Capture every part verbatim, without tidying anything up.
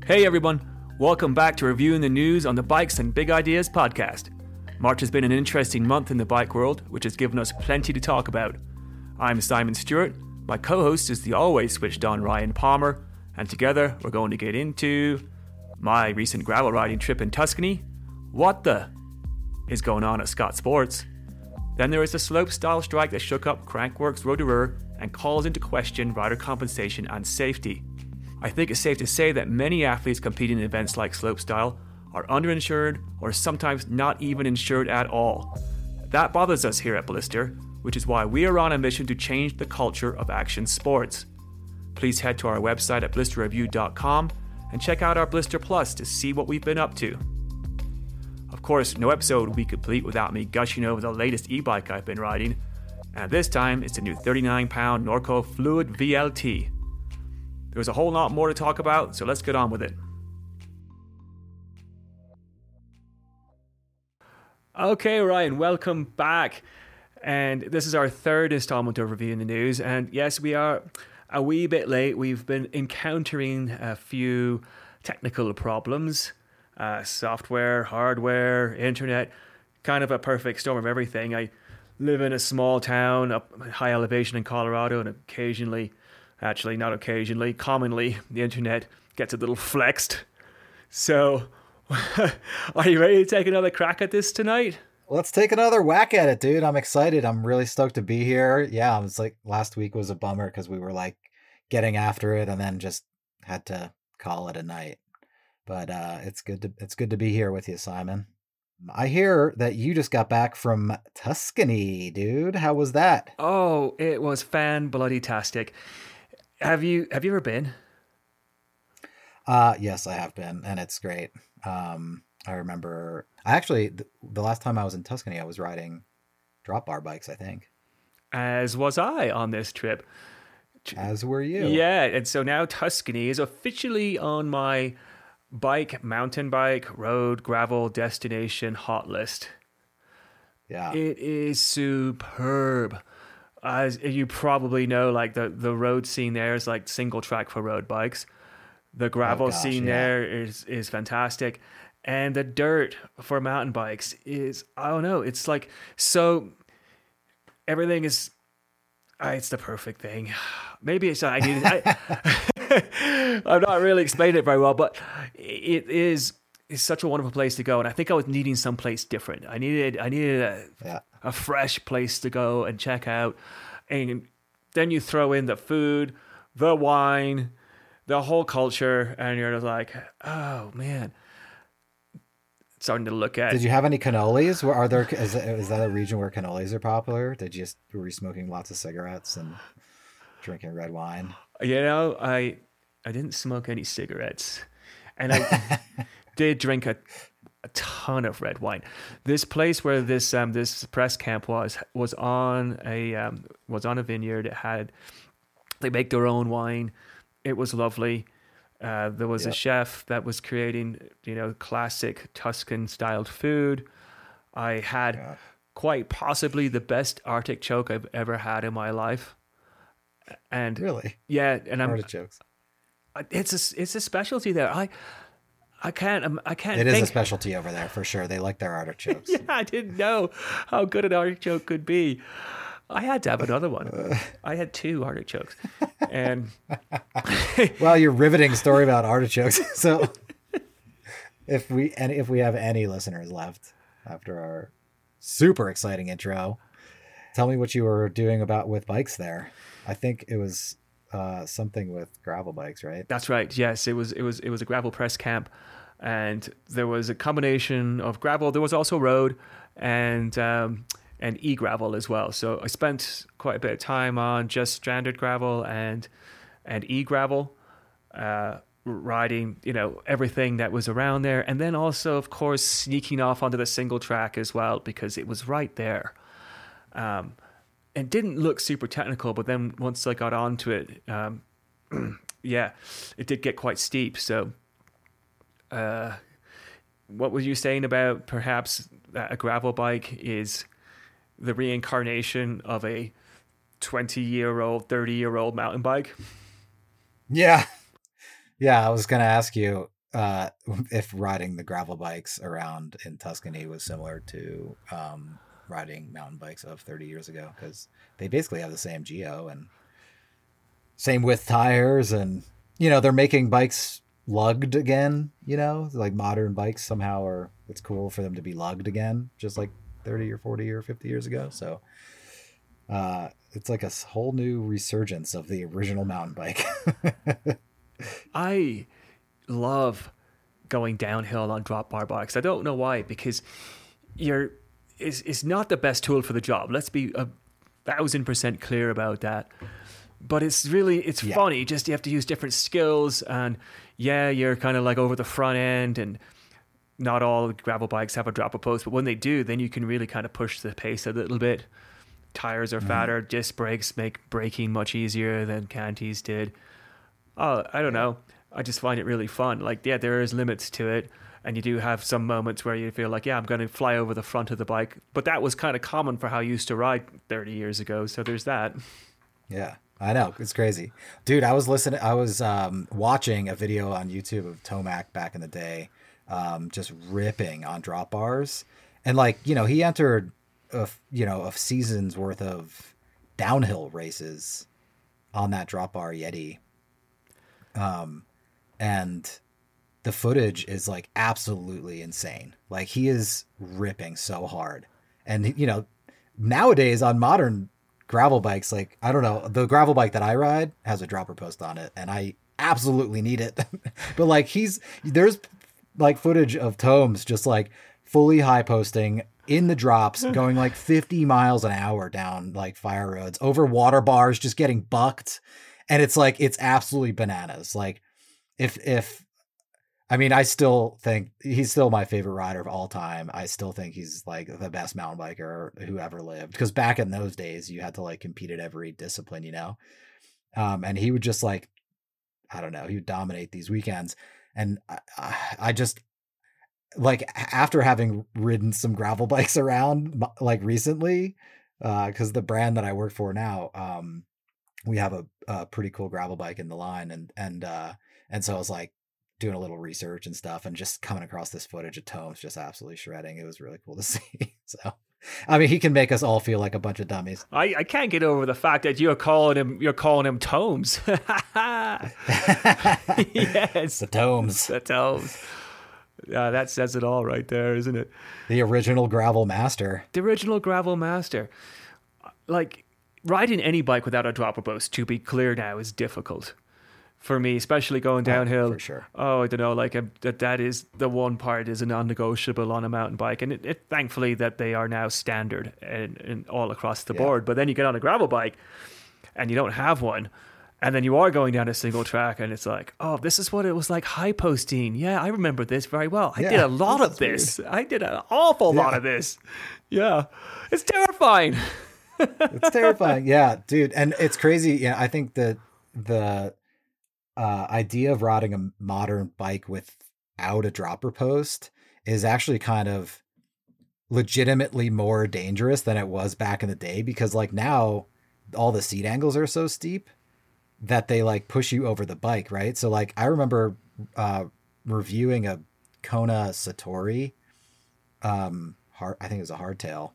Hey everyone, welcome back to Reviewing the News on the Bikes and Big Ideas podcast. March has been an interesting month in the bike world, which has given us plenty to talk about. I'm Simon Stewart, my co-host is the always switched on Ryan Palmer, and together we're going to get into my recent gravel riding trip in Tuscany, what the is going on at Scott Sports. Then there is the slopestyle strike that shook up Crankworx Rotorua and calls into question rider compensation and safety. I think it's safe to say that many athletes competing in events like slopestyle are underinsured or sometimes not even insured at all. That bothers us here at Blister, which is why we are on a mission to change the culture of action sports. Please head to our website at blister review dot com and check out our Blister Plus to see what we've been up to. Of course, no episode would be complete without me gushing over the latest e-bike I've been riding, and this time it's the new thirty-nine pound Norco Fluid V L T. There's a whole lot more to talk about, so let's get on with it. Okay, Ryan, welcome back. And this is our third installment of Reviewing the News. And yes, we are a wee bit late. We've been encountering a few technical problems. Uh, software, hardware, internet, kind of a perfect storm of everything. I live in a small town up high elevation in Colorado, and occasionally, actually not occasionally, commonly, the internet gets a little flexed. So, are you ready to take another crack at this tonight? Let's take another whack at it, dude. I'm excited. I'm really stoked to be here. Yeah, it's like last week was a bummer because we were like getting after it and then just had to call it a night. But uh, it's good to it's good to be here with you, Simon. I hear that you just got back from Tuscany, dude. How was that? Oh, it was fan-bloody-tastic. Have you have you ever been? Uh, yes, I have been, and it's great. Um, I remember, I actually, the, the last time I was in Tuscany, I was riding drop bar bikes, I think. As was I on this trip. As were you. Yeah, and so now Tuscany is officially on my bike, mountain bike, road, gravel, destination hot list. Yeah. It is superb. As you probably know, like the, the road scene there is like single track for road bikes. The gravel oh gosh, scene yeah. there is, is fantastic. And the dirt for mountain bikes is, I don't know, it's like, so everything is, uh, it's the perfect thing. Maybe it's, I need, I, I'm not really explaining it very well, but it is, it's such a wonderful place to go. And I think I was needing someplace different. I needed, I needed a, yeah. a fresh place to go and check out. And then you throw in the food, the wine, the whole culture, and you're just like, oh man. Starting to look at. Did you have any cannolis? Where are there? Is, is that a region where cannolis are popular? Did you just were you smoking lots of cigarettes and drinking red wine? You know, I I didn't smoke any cigarettes, and I did drink a, a ton of red wine. This place where this um this press camp was was on a um was on a vineyard. It had they make their own wine. It was lovely. Uh, there was yep. a chef that was creating, you know, classic Tuscan-styled food. I had yeah. quite possibly the best artichoke I've ever had in my life. And really, yeah, and I'm artichokes. It's a it's a specialty there. I I can't I can't. It think. is a specialty over there for sure. They like their artichokes. Yeah, I didn't know how good an artichoke could be. I had to have another one. I had two artichokes, and well, your riveting story about artichokes. So, if we and if we have any listeners left after our super exciting intro, tell me what you were doing about with bikes there. I think it was uh, something with gravel bikes, right? That's right. Yes, it was. It was. It was a gravel press camp, and there was a combination of gravel. There was also road, and. Um, and e-gravel as well. So I spent quite a bit of time on just standard gravel and and e-gravel, uh, riding, you know, everything that was around there. And then also, of course, sneaking off onto the single track as well, because it was right there. Um, it didn't look super technical, but then once I got onto it, um, yeah, it did get quite steep. So uh, what were you saying about perhaps that a gravel bike is the reincarnation of a twenty-year-old, thirty-year-old mountain bike? Yeah. Yeah, I was going to ask you, uh, if riding the gravel bikes around in Tuscany was similar to um, riding mountain bikes of thirty years ago, because they basically have the same geo and same width tires, and you know they're making bikes lugged again. You know, like modern bikes somehow are. It's cool for them to be lugged again, just like thirty or forty or fifty years ago. So uh, it's like a whole new resurgence of the original mountain bike. I love going downhill on drop bar bikes. I don't know why, because you're it's, it's not the best tool for the job. Let's be a thousand percent clear about that. But it's really, it's yeah. funny. Just you have to use different skills, and yeah, you're kind of like over the front end, and not all gravel bikes have a dropper post, but when they do, then you can really kind of push the pace a little bit. Tires are fatter, mm. disc brakes make braking much easier than Canties did. Oh, I don't know. I just find it really fun. Like, yeah, there is limits to it, and you do have some moments where you feel like, yeah, I'm going to fly over the front of the bike. But that was kind of common for how you used to ride thirty years ago, so there's that. Yeah, I know. It's crazy. Dude, I was listening, I was um, watching a video on YouTube of Tomac back in the day, um, just ripping on drop bars. And like, you know, he entered, a, you know, a season's worth of downhill races on that drop bar Yeti. Um, and the footage is like absolutely insane. Like he is ripping so hard. And, you know, nowadays on modern gravel bikes, like, I don't know, the gravel bike that I ride has a dropper post on it, and I absolutely need it. But like he's, there's like footage of Tomes just like fully high posting in the drops, going like fifty miles an hour down like fire roads, over water bars, just getting bucked. And it's like, it's absolutely bananas. Like if, if, I mean, I still think he's still my favorite rider of all time. I still think he's like the best mountain biker who ever lived. Because back in those days, you had to like compete at every discipline, you know? Um, and he would just like, I don't know, he would dominate these weekends. And I, I just like, after having ridden some gravel bikes around like recently, uh, cause the brand that I work for now, um, we have a, a pretty cool gravel bike in the line. And, and, uh, and so I was like, doing a little research and stuff, and just coming across this footage of Tomes just absolutely shredding. It was really cool to see. So, I mean, he can make us all feel like a bunch of dummies. I, I can't get over the fact that you're calling him, you're calling him Tomes. Yes. The Tomes. The Tomes. Yeah, that says it all right there, isn't it? The original gravel master. The original gravel master. Like, riding any bike without a dropper post, to be clear now, is difficult. For me, especially going downhill. Oh, for sure. Oh, I don't know, like a, that that is the one part is a non-negotiable on a mountain bike. And it, it thankfully that they are now standard and, and all across the yeah. board. But then you get on a gravel bike and you don't have one. And then you are going down a single track and it's like, oh, this is what it was like high posting. Yeah, I remember this very well. I yeah, did a lot this of this. Weird. I did an awful yeah. lot of this. Yeah, it's terrifying. It's terrifying. Yeah, dude. And it's crazy. Yeah, I think that the... Uh, idea of riding a modern bike without a dropper post is actually kind of legitimately more dangerous than it was back in the day, because like now all the seat angles are so steep that they like push you over the bike, right? So like I remember uh, reviewing a Kona Satori, um, hard, I think it was a hardtail.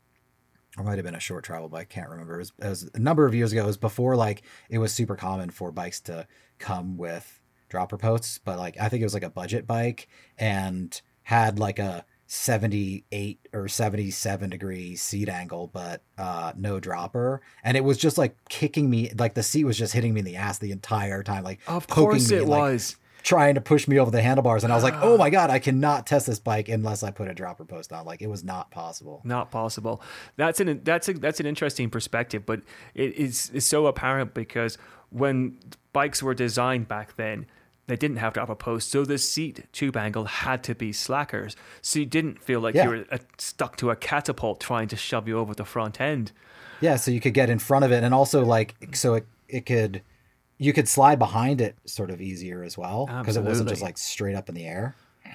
Or might have been a short travel bike. Can't remember. It was, it was a number of years ago. It was before like it was super common for bikes to come with dropper posts, but like I think it was like a budget bike and had like a seventy-eight or seventy-seven degree seat angle, but uh, no dropper. And it was just like kicking me, like the seat was just hitting me in the ass the entire time. Like of course it like, was. Trying to push me over the handlebars, and I was like, oh my god, I cannot test this bike unless I put a dropper post on. Like it was not possible. Not possible. That's an that's a, that's an interesting perspective, but it is is so apparent because when bikes were designed back then, they didn't have dropper posts, so the seat tube angle had to be slackers, so you didn't feel like yeah. you were uh, stuck to a catapult trying to shove you over the front end. Yeah, so you could get in front of it, and also like so it it could. You could slide behind it sort of easier as well, because it wasn't just like straight up in the air.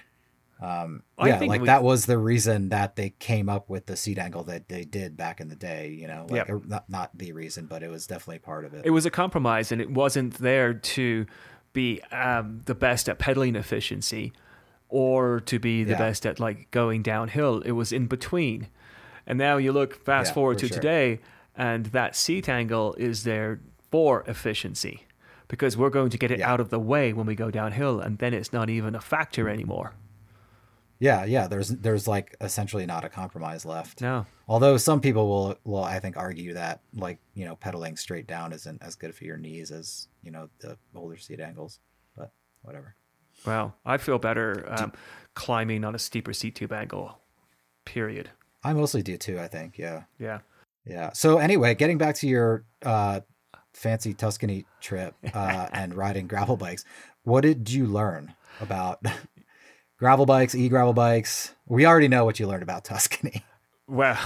Um, yeah, like we, that was the reason that they came up with the seat angle that they did back in the day, you know, like yep. not, not the reason, but it was definitely part of it. It was a compromise, and it wasn't there to be um, the best at pedaling efficiency or to be the Yeah. best at like going downhill. It was in between. And now you look fast Yeah, forward for to sure. today, and that seat angle is there for efficiency because we're going to get it Yeah. out of the way when we go downhill, and then it's not even a factor anymore. Yeah, yeah. There's there's like essentially not a compromise left. No. Although some people will will I think argue that like you know pedaling straight down isn't as good for your knees as you know the older seat angles, but whatever. Well, I feel better um, climbing on a steeper seat tube angle. Period. I mostly do too. I think. Yeah. Yeah. Yeah. So anyway, getting back to your uh, fancy Tuscany trip uh, and riding gravel bikes, what did you learn about gravel bikes, e-gravel bikes? We already know what you learned about Tuscany. Well,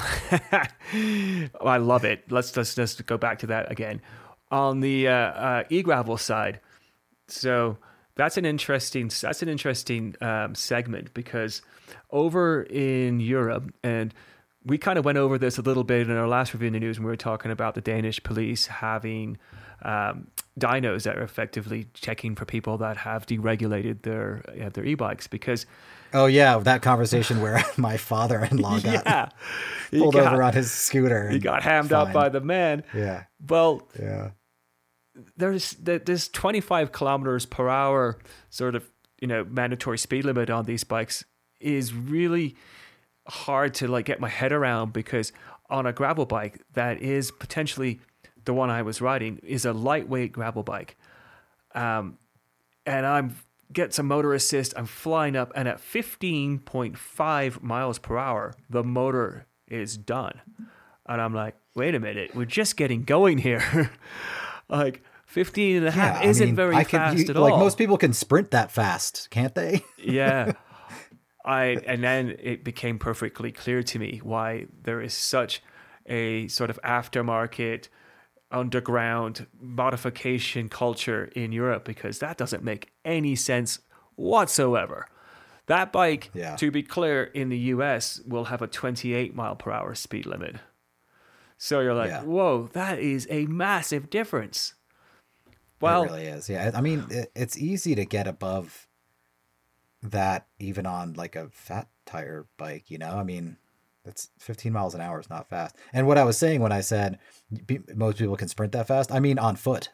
I love it. Let's let's just go back to that again. On the uh, uh, e-gravel side, so that's an interesting that's an interesting um, segment because over in Europe, and we kind of went over this a little bit in our last review in the news when we were talking about the Danish police having um, dynos that are effectively checking for people that have deregulated their uh, their e-bikes because. Oh yeah, that conversation where my father-in-law got Yeah, he pulled got- over on his scooter. He and got hammed up fined. by the man. Yeah, Well, yeah, there's this twenty-five kilometers per hour sort of you know mandatory speed limit on these bikes is really hard to like get my head around because on a gravel bike that is potentially the one I was riding is a lightweight gravel bike, um, and I'm get some motor assist. I'm flying up, and at fifteen point five miles per hour, the motor is done, and I'm like, wait a minute, we're just getting going here. Like fifteen and a half yeah. isn't I mean, very I can, fast you, at like all. most people can sprint that fast, can't they? Yeah. I and then it became perfectly clear to me why there is such a sort of aftermarket underground modification culture in Europe because that doesn't make any sense whatsoever. That bike, Yeah. to be clear, in the U S will have a twenty-eight mile per hour speed limit. So you're like, Yeah. whoa, that is a massive difference. Well, It really is. Yeah. I mean, it, it's easy to get above that even on like a fat tire bike, you know? I mean, that's fifteen miles an hour is not fast. And what I was saying when I said pe- most people can sprint that fast, I mean on foot.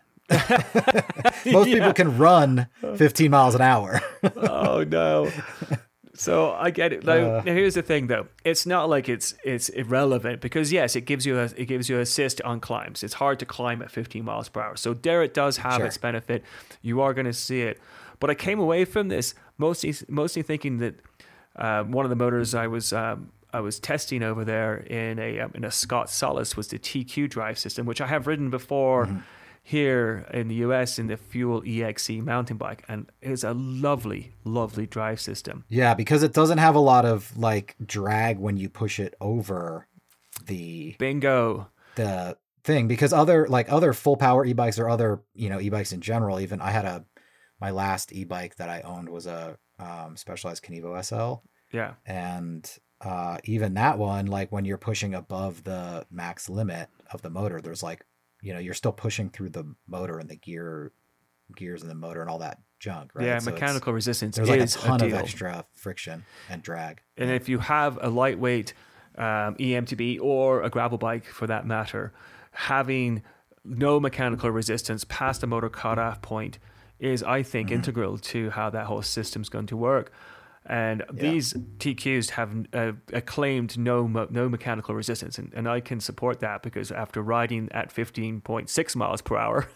Most Yeah. people can run fifteen miles an hour. Oh no. So I get it. Now, Uh. now here's the thing, though. It's not like it's it's irrelevant because yes, it gives you a it gives you assist on climbs. It's hard to climb at fifteen miles per hour. So there, it does have Sure. its benefit. You are going to see it. But I came away from this mostly mostly thinking that uh, one of the motors I was um, I was testing over there in a um, in a Scott Solus was the T Q drive system, which I have ridden before. Mm-hmm. Here in the U S in the Fuel E X E mountain bike, and it's a lovely, lovely drive system. Yeah, because it doesn't have a lot of like drag when you push it over the Bingo. the thing, because other like other full power e-bikes or other, you know, e-bikes in general, even I had a my last e-bike that I owned was a um, Specialized Kenevo S L, Yeah. and uh, even that one, like when you're pushing above the max limit of the motor, there's like, you know, you're still pushing through the motor and the gear gears in the motor and all that junk, right? Yeah, So it's- mechanical resistance there's like a is ton a of deal. extra friction and drag. And if you have a lightweight um, E M T B or a gravel bike for that matter, having no mechanical resistance past the motor cutoff point is, I think, Mm-hmm. integral to how that whole system's going to work. And these T Qs have uh, acclaimed no mo- no mechanical resistance, and, and I can support that because after riding at fifteen point six miles per hour,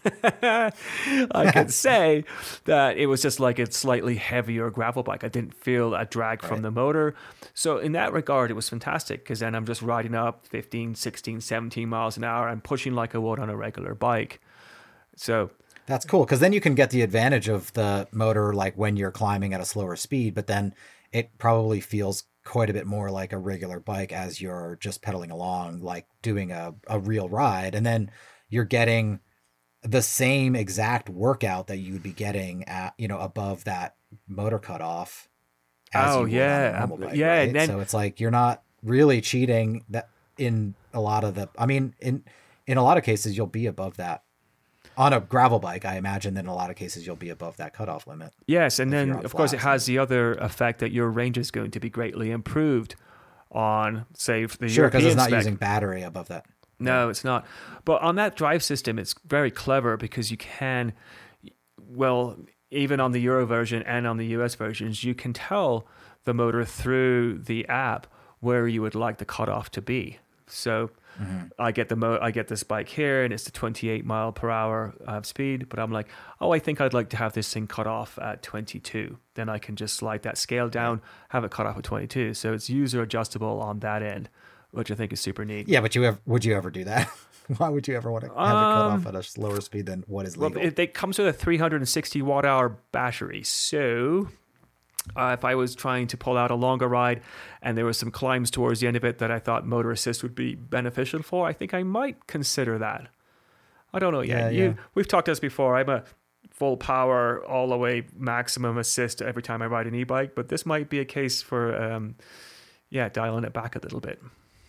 I can say that it was just like a slightly heavier gravel bike. I didn't feel a drag from Right. the motor. So in that regard, it was fantastic because then I'm just riding up fifteen, sixteen, seventeen miles an hour and pushing like I would on a regular bike. So That's cool, because then you can get the advantage of the motor like when you're climbing at a slower speed, but then it probably feels quite a bit more like a regular bike as you're just pedaling along, like doing a, a real ride. And then you're getting the same exact workout that you would be getting at, you know, above that motor cutoff. As Oh, you would yeah, on a normal um, bike, yeah, right? and then- So it's like you're not really cheating that in a lot of the, I mean, in, in a lot of cases, you'll be above that on a gravel bike, I imagine that in a lot of cases you'll be above that cutoff limit. Yes, and then of course it flats. has the other effect that your range is going to be greatly improved on, say, the Sure, because European it's not spec. using battery above that. No, it's not. But on that drive system, it's very clever because you can, well, even on the Euro version and on the U S versions, you can tell the motor through the app where you would like the cutoff to be. So mm-hmm. I get the mo- I get this bike here, and it's the twenty-eight mile per hour uh, speed. But I'm like, oh, I think I'd like to have this thing cut off at twenty-two. Then I can just slide that scale down, have it cut off at twenty-two. So it's user adjustable on that end, which I think is super neat. Yeah, but you ever would you ever do that? Why would you ever want to have um, it cut off at a slower speed than what is legal? Well, it, it comes with a three hundred sixty watt hour battery. So uh, if I was trying to pull out a longer ride and there was some climbs towards the end of it that I thought motor assist would be beneficial for, I think I might consider that. I don't know yet. Yeah, you, yeah. We've talked to this before. I'm a full power, all the way maximum assist every time I ride an e-bike, but this might be a case for, um, yeah, dialing it back a little bit.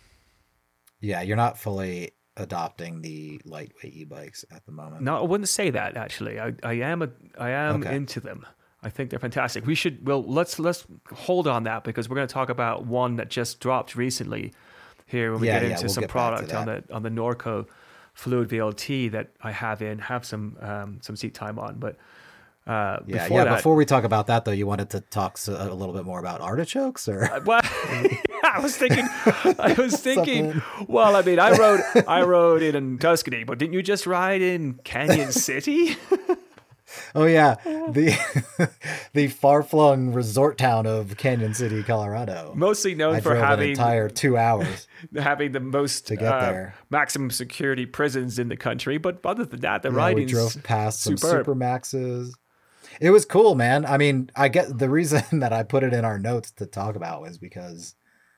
Yeah, you're not fully adopting the lightweight e-bikes at the moment. No, I wouldn't say that actually. I, I am a I am Okay. into them. I think they're fantastic. We should well let's let's hold on that because we're going to talk about one that just dropped recently here when we Yeah, get yeah, into we'll some get back to product on the on the Norco Fluid V L T that I have in have some um, some seat time on. But uh, Yeah, before yeah. that, Before we talk about that, though, you wanted to talk so, a little bit more about artichokes, or Uh, well, I was thinking, I was thinking. Well, I mean, I rode, I rode in Tuscany, but didn't you just ride in Canyon City? oh yeah, the the far-flung resort town of Canyon City, Colorado. Mostly known I for drove having an entire two hours having the most to get uh, there. maximum security prisons in the country. But other than that, the Yeah, we riding's drove past some superb. super maxes. It was cool, man. I mean, I get the reason that I put it in our notes to talk about was because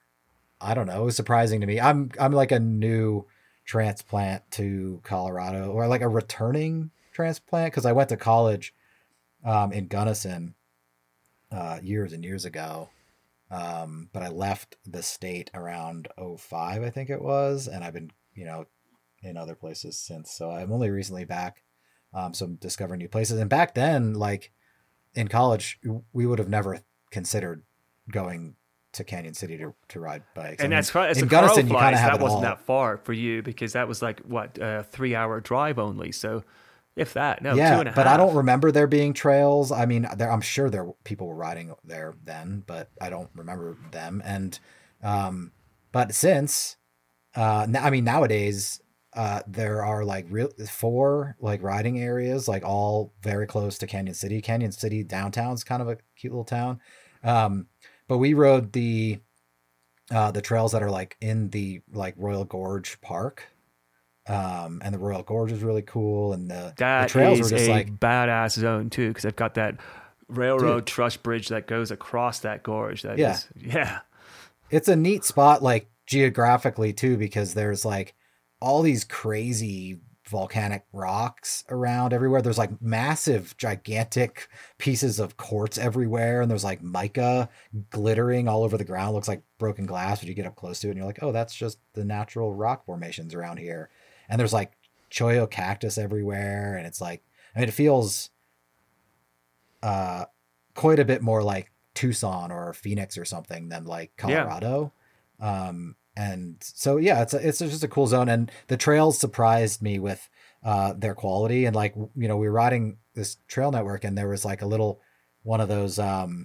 I don't know, it was surprising to me. I'm I'm like a new transplant to Colorado, or like a returning transplant, because I went to college um, in Gunnison uh, years and years ago. Um, but I left the state around oh five, I think it was, and I've been, you know, in other places since. So I'm only recently back. Um, so I'm discovering new places. And back then, like in college, we would have never considered going to Canyon City to, to ride bikes. And I mean, as far as in the crow Gunnison, you kind flies, of have that it wasn't all. that far for you because that was like what a three-hour drive only. So, if that, no, yeah, two and a half. but I don't remember there being trails. I mean, there, I'm sure there people were riding there then, but I don't remember them. And um, but since, uh, I mean, nowadays. Uh, there are like real four like riding areas, like all very close to Canyon City. Canyon City downtown's kind of a cute little town. Um, but we rode the, uh, the trails that are like in the like Royal Gorge Park. Um, and the Royal Gorge is really cool. And the, That the trails is were just a like badass zone too because they've got that railroad Dude. truss bridge that goes across that gorge. That Yeah. is, yeah. It's a neat spot, like geographically too, because there's like all these crazy volcanic rocks around everywhere. There's like massive, gigantic pieces of quartz everywhere. And there's like mica glittering all over the ground. It looks like broken glass, but you get up close to it and you're like, oh, that's just the natural rock formations around here. And there's like cholla cactus everywhere. And it's like, I mean, it feels uh, quite a bit more like Tucson or Phoenix or something than like Colorado. Yeah. Um, and so, yeah, it's a, it's just a cool zone. And the trails surprised me with uh, their quality. And like, you know, we were riding this trail network and there was like a little, one of those um,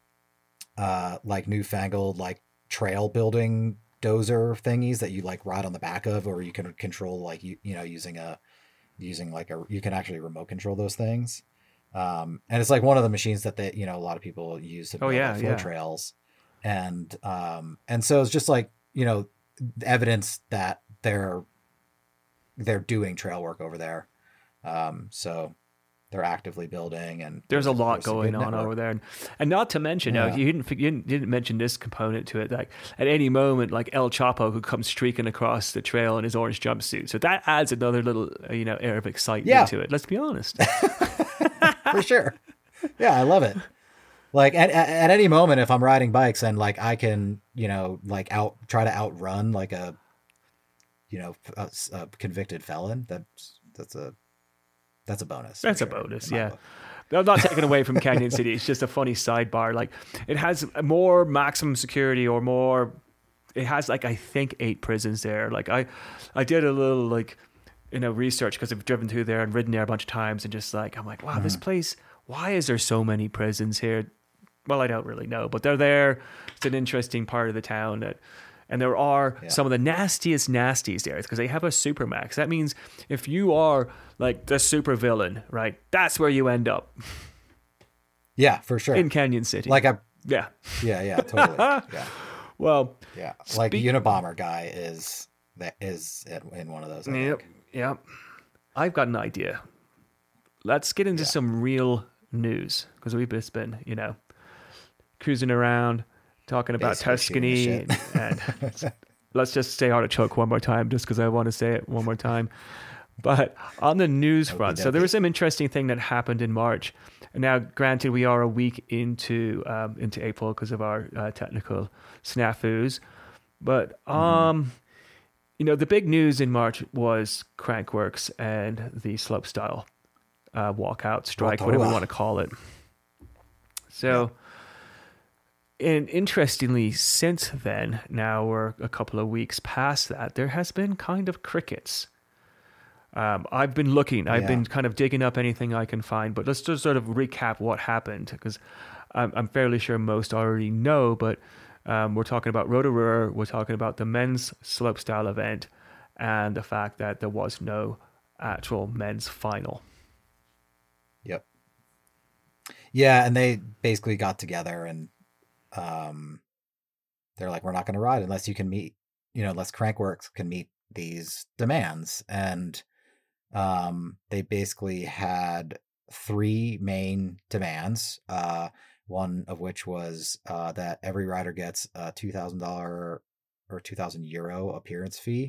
uh, like newfangled, like trail building dozer thingies that you like ride on the back of, or you can control like, you, you know, using a, using like a, you can actually remote control those things. Um, and it's like one of the machines that they, you know, a lot of people use to build Oh, yeah, like flow yeah. trails. And, um, and so it's just like, you know, evidence that they're, they're doing trail work over there. Um, so they're actively building, and There's a lot there's a going good on network. over there, and, and not to mention, Yeah. now you didn't you didn't, didn't mention this component to it. Like at any moment, like El Chapo could come streaking across the trail in his orange jumpsuit, so that adds another little uh, you know air of excitement Yeah. to it. Let's be honest. For sure. Yeah, I love it. Like at, at, at any moment, if I'm riding bikes and like I can, you know, like out try to outrun like a, you know, a, a convicted felon. That's that's a that's a bonus. That's sure, a bonus, in my yeah. book. I'm not taking away from Canyon City. It's just a funny sidebar. Like, it has more maximum security or more. It has like I think eight prisons there. Like I, I did a little like, you know, research because I've driven through there and ridden there a bunch of times, and just like I'm like, wow, mm-hmm. this place. Why is there so many prisons here? Well, I don't really know, but they're there. It's an interesting part of the town that. And there are yeah. some of the nastiest nasties there because they have a supermax. That means if you are like the super villain, right, that's where you end up. Yeah, for sure. In Canyon City. Like a yeah, yeah, yeah, totally. Yeah. Well, yeah, like speak- Unabomber guy is that is in one of those. I yep, think. yep. I've got an idea. Let's get into yeah. some real news because we've just been, you know, cruising around. Talking about Basically Tuscany and, and let's just say artichoke one more time just because I want to say it one more time. But on the news front, so there was some interesting thing that happened in March. And now, granted, we are a week into um, into April because of our uh, technical snafus. But, um, mm. you know, the big news in March was Crankworx and the slopestyle uh, walkout, strike, whatever you want to call it. So... Yeah. And interestingly, since then, now we're a couple of weeks past that, there has been kind of crickets. Um, I've been looking, I've yeah. been kind of digging up anything I can find, but let's just sort of recap what happened, because I'm, I'm fairly sure most already know, but um, we're talking about Rotorua, we're talking about the men's slopestyle event, and the fact that there was no actual men's final. Yep. Yeah, and they basically got together and Um, they're like, we're not going to ride unless you can meet, you know, unless Crankworx can meet these demands. And um, they basically had three main demands, uh, one of which was uh, that every rider gets a two thousand dollars or two thousand euro appearance fee,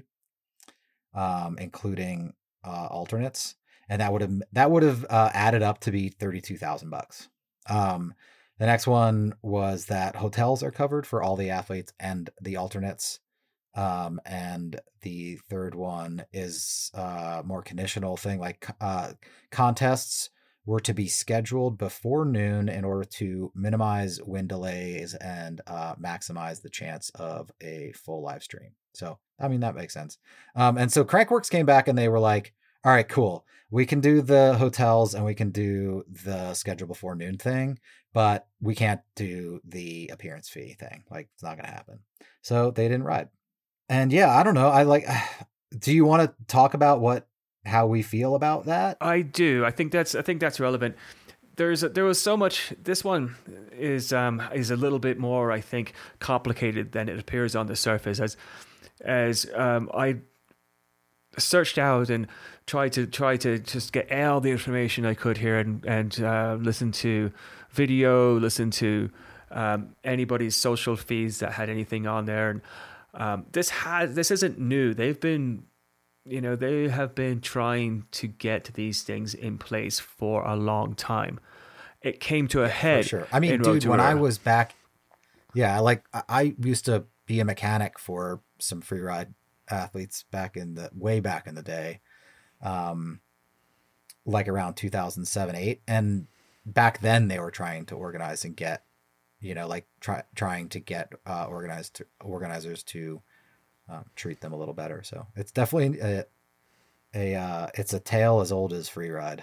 um, including uh, alternates. And that would have, that would have uh, added up to be thirty-two thousand bucks. Um, The next one was that hotels are covered for all the athletes and the alternates. Um, and the third one is a more conditional thing, like uh, contests were to be scheduled before noon in order to minimize wind delays and uh, maximize the chance of a full live stream. So, I mean, that makes sense. Um, and so Crankworx came back and they were like, all right, cool. We can do the hotels and we can do the schedule before noon thing, but we can't do the appearance fee thing. Like, it's not going to happen. So they didn't ride. And yeah, I don't know. I like, do you want to talk about what, how we feel about that? I do. I think that's, I think that's relevant. There's, a, there was so much, this one is, um, is a little bit more, I think, complicated than it appears on the surface as, as, um, I searched out and tried to try to just get all the information I could here and and uh, listen to video, listen to um, anybody's social feeds that had anything on there. And um, this has this isn't new. They've been, you know, they have been trying to get these things in place for a long time. It came to a head. For sure. I mean, dude, Rotorua. When I was back, yeah, like I used to be a mechanic for some free ride athletes back in the way back in the day, um like around two thousand seven, eight, and back then they were trying to organize and get, you know, like try, trying to get uh organized to, organizers to um, treat them a little better. So it's definitely a, a uh it's a tale as old as free ride.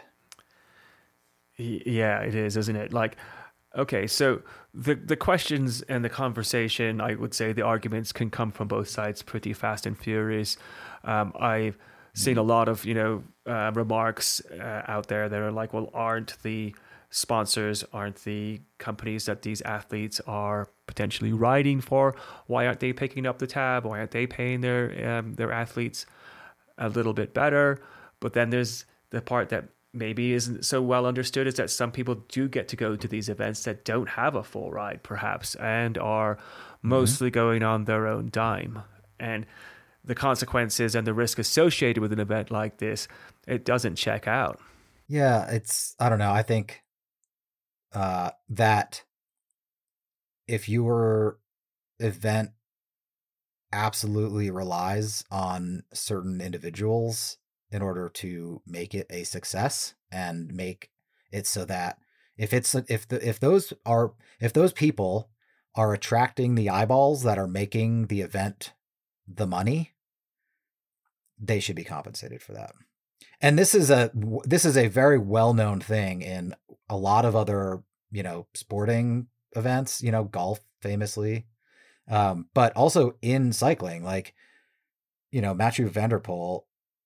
Yeah, it is, isn't it? Like, okay, so the the questions and the conversation, I would say the arguments can come from both sides pretty fast and furious. Um, I've seen a lot of, you know, uh, remarks uh, out there that are like, well, aren't the sponsors, aren't the companies that these athletes are potentially riding for, why aren't they picking up the tab? Why aren't they paying their um, their athletes a little bit better? But then there's the part that maybe isn't so well understood is that some people do get to go to these events that don't have a full ride, perhaps, and are mostly mm-hmm. going on their own dime. And the consequences and the risk associated with an event like this, it doesn't check out. Yeah, it's, I don't know. I think uh, that if your event absolutely relies on certain individuals in order to make it a success, and make it so that if it's if the if those are if those people are attracting the eyeballs that are making the event the money, they should be compensated for that. And this is a this is a very well-known thing in a lot of other, you know, sporting events, you know, golf famously, um, but also in cycling. Like, you know, Mathieu van der Poel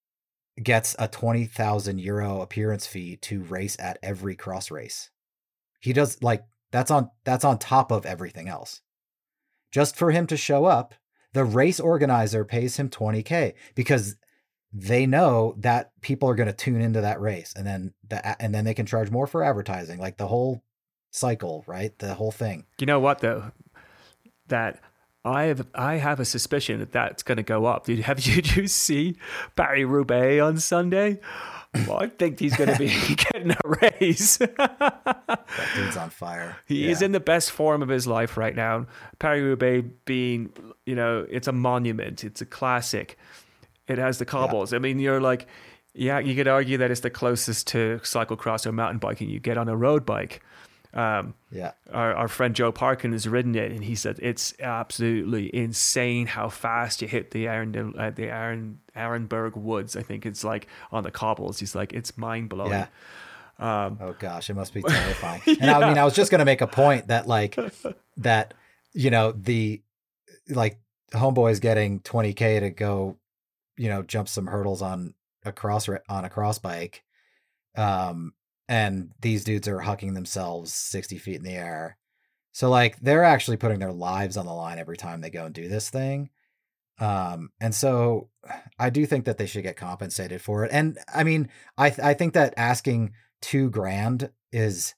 gets a twenty thousand euro appearance fee to race at every cross race. He does, like, that's on that's on top of everything else. Just for him to show up, the race organizer pays him twenty K because they know that people are going to tune into that race, and then that, and then they can charge more for advertising, like the whole cycle, right? The whole thing. You know what though? That I have I have a suspicion that that's going to go up. Did have you, did you see Paris-Roubaix on Sunday? Well, I think he's going to be getting a raise. That dude's on fire. He yeah. is in the best form of his life right now. Paris-Roubaix being, you know, it's a monument. It's a classic. It has the cobbles. Yeah. I mean, you're like, yeah, you could argue that it's the closest to cyclocross or mountain biking you get on a road bike. Um, yeah. Our, our friend Joe Parkin has ridden it, and he said it's absolutely insane how fast you hit the Aaron, uh, the Aaron, Arenberg Woods. I think it's like on the cobbles. He's like, it's mind blowing. Yeah. Um, oh gosh, it must be terrifying. And yeah. I mean, I was just going to make a point that like that, you know, the like homeboy's getting twenty K to go, you know, jump some hurdles on a cross on a cross bike. Um, and these dudes are hucking themselves sixty feet in the air. So like they're actually putting their lives on the line every time they go and do this thing. Um, and so I do think that they should get compensated for it. And I mean, I, th- I think that asking two grand is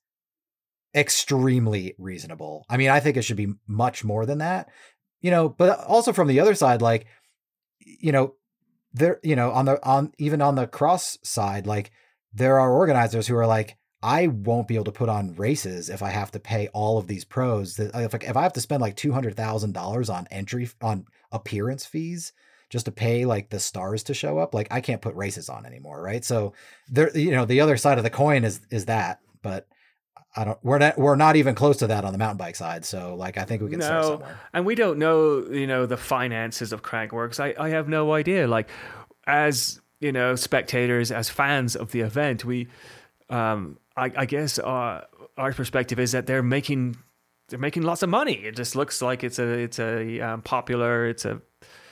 extremely reasonable. I mean, I think it should be much more than that, you know, but also from the other side, like, you know, there, you know, on the, on, even on the cross side, like there are organizers who are like, I won't be able to put on races if I have to pay all of these pros that if, if I have to spend like two hundred thousand dollars on entry, on appearance fees just to pay like the stars to show up. Like I can't put races on anymore. Right. So there, you know, the other side of the coin is, is that, but I don't, we're not, we're not even close to that on the mountain bike side. So like, I think we can no, start somewhere. And we don't know, you know, the finances of Crankworx. I, I have no idea. Like as, you know, spectators, as fans of the event, we, um, I, I guess our, our perspective is that they're making, they're making lots of money. It just looks like it's a, it's a um, popular, it's a,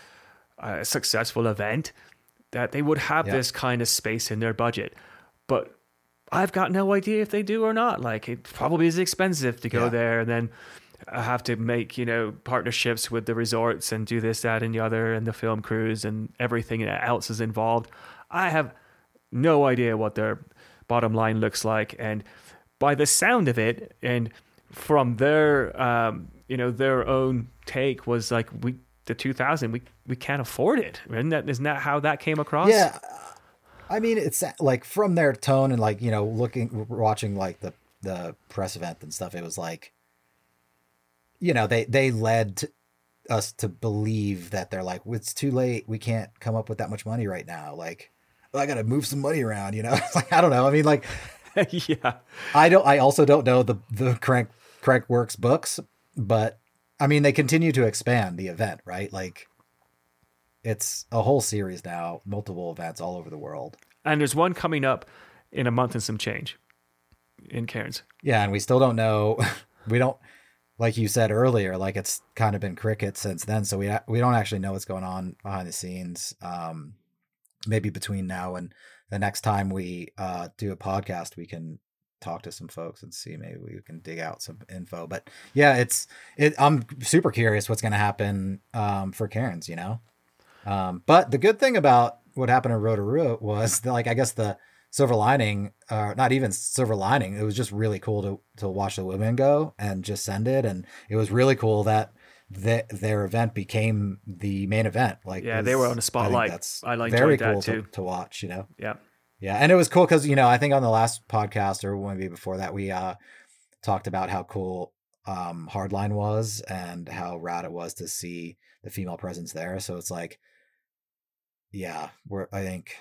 a successful event that they would have yeah. this kind of space in their budget, but I've got no idea if they do or not. Like it probably is expensive to go yeah. there and then have to make, you know, partnerships with the resorts and do this, that, and the other, and the film crews and everything else is involved. I have no idea what their bottom line looks like. And by the sound of it, and from their, um, you know, their own take was like, we, the two thousand, we, we can't afford it. Isn't that, isn't that how that came across? Yeah. I mean, it's like from their tone and like, you know, looking, watching like the, the press event and stuff, it was like, you know, they, they led us to believe that they're like, it's too late. We can't come up with that much money right now. Like, well, I got to move some money around, you know? Like, I don't know. I mean, like, yeah, I don't, I also don't know the, the Crank, Crankworx books, but I mean, they continue to expand the event, right? Like, it's a whole series now, multiple events all over the world. And there's one coming up in a month and some change in Cairns. Yeah, and we still don't know. We don't, like you said earlier, like it's kind of been cricket since then. So we we don't actually know what's going on behind the scenes. Um, maybe between now and the next time we uh, do a podcast, we can talk to some folks and see, maybe we can dig out some info. But yeah, it's it. I'm super curious what's going to happen um, for Cairns, you know? Um, but the good thing about what happened in Rotorua was that, like, I guess the silver lining, uh, not even silver lining, it was just really cool to, to watch the women go and just send it. And it was really cool that the, their event became the main event. Like, yeah, they were on the spotlight. I that's I like very that cool too. To, to watch, you know? Yeah. Yeah. And it was cool because, you know, I think on the last podcast or maybe before that, we uh, talked about how cool um, Hardline was and how rad it was to see the female presence there. So it's like, yeah, we're, I think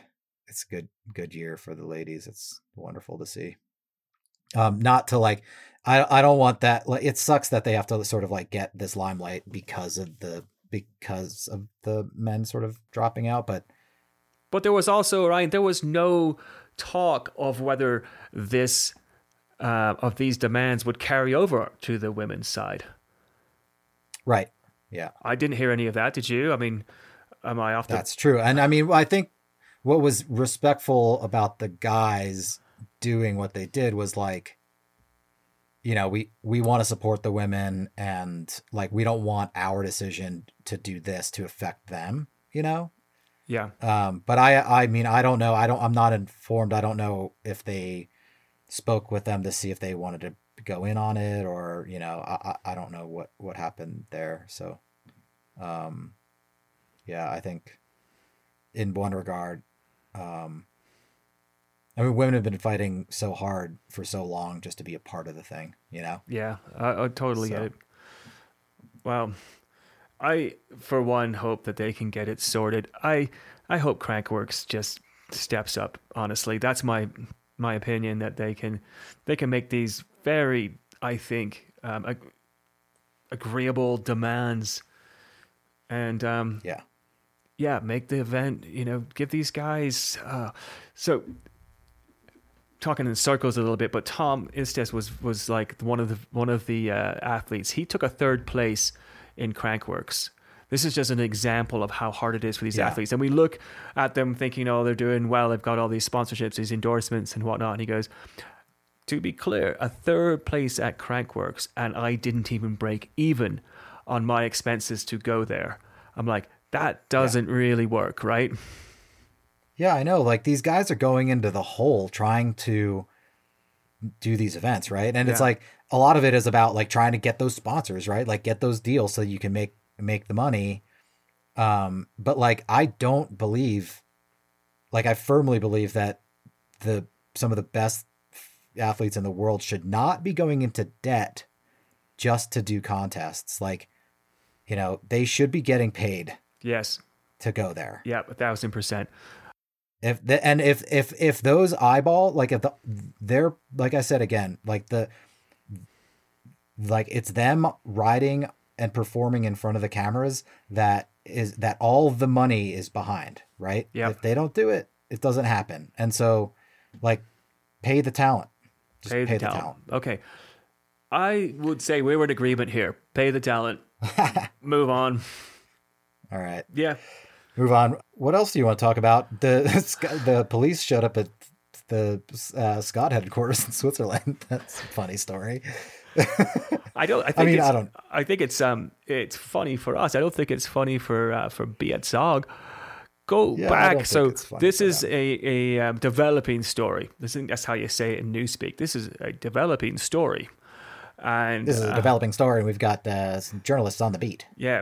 it's good good year for the ladies. It's wonderful to see. Um, not to like, I I don't want that. Like, it sucks that they have to sort of like get this limelight because of the because of the men sort of dropping out, but but there was also, Ryan, there was no talk of whether this uh, of these demands would carry over to the women's side. Right. Yeah. I didn't hear any of that. Did you? I mean, am I off the... That's true. And I mean, I think what was respectful about the guys doing what they did was like, you know, we, we want to support the women, and like, we don't want our decision to do this to affect them, you know? Yeah. Um, but I, I mean, I don't know. I don't, I'm not informed. I don't know if they spoke with them to see if they wanted to go in on it, or, you know, I, I don't know what, what happened there. So, um, yeah, I think in one regard, um, I mean, women have been fighting so hard for so long just to be a part of the thing, you know? Yeah, I, I totally So. get it. Well, I, for one, hope that they can get it sorted. I I hope Crankworks just steps up, honestly. That's my my opinion, that they can they can make these very, I think, um, ag- agreeable demands, and um, Yeah. yeah, make the event, you know, give these guys... Uh, so... Talking in circles a little bit, but Tom Istes was was like one of the one of the uh, athletes. He took a third place in Crankworks. This is just an example of how hard it is for these Yeah. athletes. And we look at them thinking, oh, they're doing well. They've got all these sponsorships, these endorsements and whatnot. And he goes, to be clear, a third place at Crankworks, and I didn't even break even on my expenses to go there. I'm like, that doesn't yeah. really work, right? Yeah, I know. Like, these guys are going into the hole trying to do these events, right? And yeah. it's like, a lot of it is about like trying to get those sponsors, right? Like, get those deals so you can make make the money. Um, but like, I don't believe, like, I firmly believe that the some of the best athletes in the world should not be going into debt just to do contests. Like, you know, they should be getting paid. Yes. To go there. Yeah, a thousand percent. If the, and if, if, if those eyeball, like if the, they're, like I said, again, like the, like it's them riding and performing in front of the cameras that is, that all the money is behind, right? Yeah. If they don't do it, it doesn't happen. And so like pay the talent, just pay, pay the, the talent. talent. Okay. I would say we were in agreement here. Pay the talent, move on. All right. Yeah. Move on. What else do you want to talk about? The the police showed up at the uh, Scott headquarters in Switzerland. That's a funny story. I don't. I think. I mean, it's, I don't. I think it's um. It's funny for us. I don't think it's funny for uh, for Beat Zog. Go yeah, back. So this is them. a a um, developing story. This is, that's how you say it in newspeak. This is a developing story. And this is a uh, developing story, and we've got uh, some journalists on the beat. Yeah,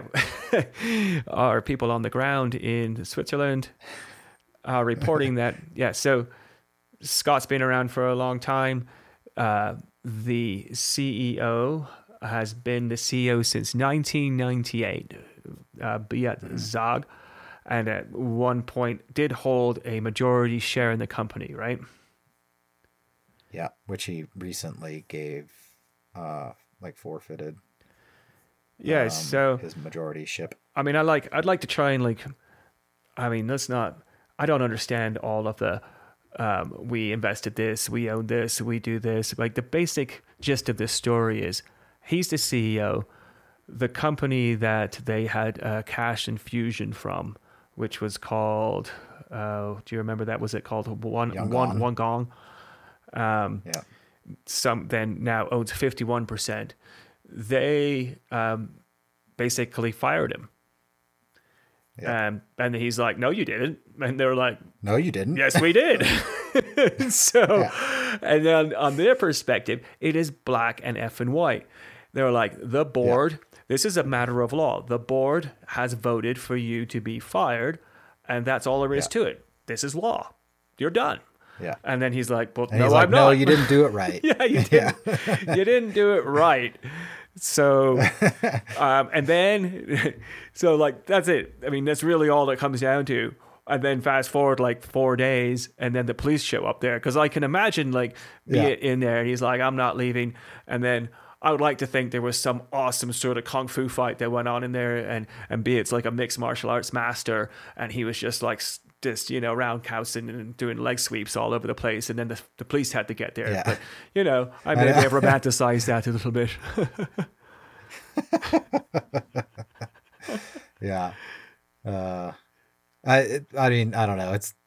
our people on the ground in Switzerland are reporting that. Yeah, so Scott's been around for a long time. Uh, the C E O has been the C E O since nineteen ninety-eight. Uh, Beat Zog, and at one point did hold a majority share in the company, right? Yeah, which he recently gave. Uh, like forfeited. Yeah, um, so his majority ship. I mean, I like. I'd like to try and like. I mean, that's not. I don't understand all of the. Um, we invested this. We own this. We do this. Like the basic gist of this story is, he's the C E O. The company that they had a cash infusion from, which was called. Uh, do you remember that? Was it called one Yangon. one one gong? Um, yeah. Some then now owns fifty-one percent. They um, basically fired him. Yeah. Um, and he's like, no, you didn't. And they were like, no, you didn't. Yes, we did. so, yeah. And then on their perspective, it is black and effing white. They were like, the board, yeah. This is a matter of law. The board has voted for you to be fired, and that's all there is yeah. to it. This is law. You're done. Yeah. And then he's like, well, and no, he's like, I'm no, not. you didn't do it right. yeah, you didn't. Yeah. You didn't do it right. So, um, and then, so like, that's it. I mean, that's really all it comes down to. And then fast forward like four days, and then the police show up there. Because I can imagine like be Yeah. it in there, and he's like, "I'm not leaving." And then I would like to think there was some awesome sort of kung fu fight that went on in there, and and be it's like a mixed martial arts master, and he was just like just you know roundhousing and doing leg sweeps all over the place, and then the the police had to get there. Yeah. But you know, I maybe have romanticized that a little bit. Yeah. Uh, I it, I mean I don't know. It's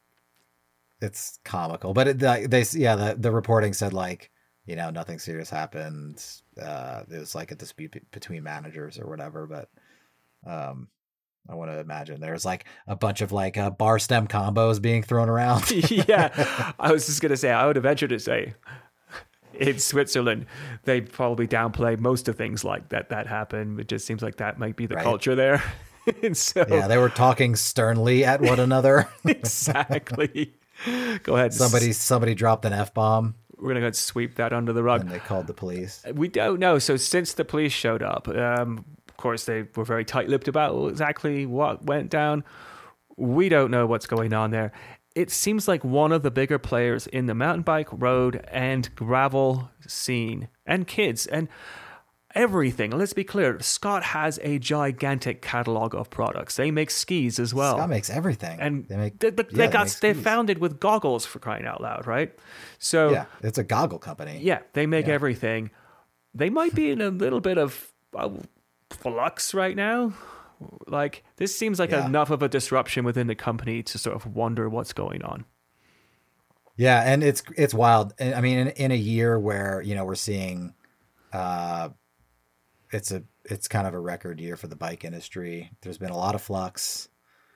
it's comical, but it, they, they yeah the the reporting said like you know nothing serious happened. Uh, it was like a dispute be- between managers or whatever. But um, I want to imagine there's like a bunch of like uh, bar stem combos being thrown around. Yeah, I was just gonna say I would venture to say in Switzerland they probably downplay most of things like that that happen. It just seems like that might be the Right. culture there. And so Yeah, they were talking sternly at one another. exactly. Go ahead. somebody somebody dropped an F bomb We're gonna go sweep that under the rug. and they called the police. We don't know. So since the police showed up, um, of course they were very tight-lipped about exactly what went down. We don't know what's going on there. It seems like one of the bigger players in the mountain bike, road, and gravel scene, and kids, and everything. Let's be clear. Scott has a gigantic catalog of products. They make skis as well. Scott makes everything, and they make they, they, yeah, they they got make they skis. founded with goggles for crying out loud, right? So Yeah, it's a goggle company. yeah, they make Yeah. everything. They might be in a little bit of uh, flux right now. Like this seems like Yeah. enough of a disruption within the company to sort of wonder what's going on. Yeah, and it's it's wild. And I mean, in, in a year where you know we're seeing, uh, it's a it's kind of a record year for the bike industry. There's been a lot of flux.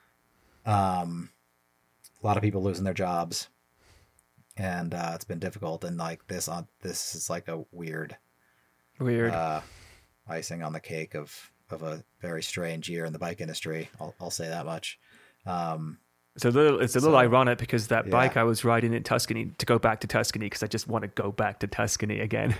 Um, a lot of people losing their jobs, and uh, it's been difficult. And like this on this is like a weird Weird. uh, icing on the cake of of a very strange year in the bike industry. I'll I'll say that much. Um, It's a little, it's a little So, ironic because that yeah. bike I was riding in Tuscany, to go back to Tuscany because I just want to go back to Tuscany again,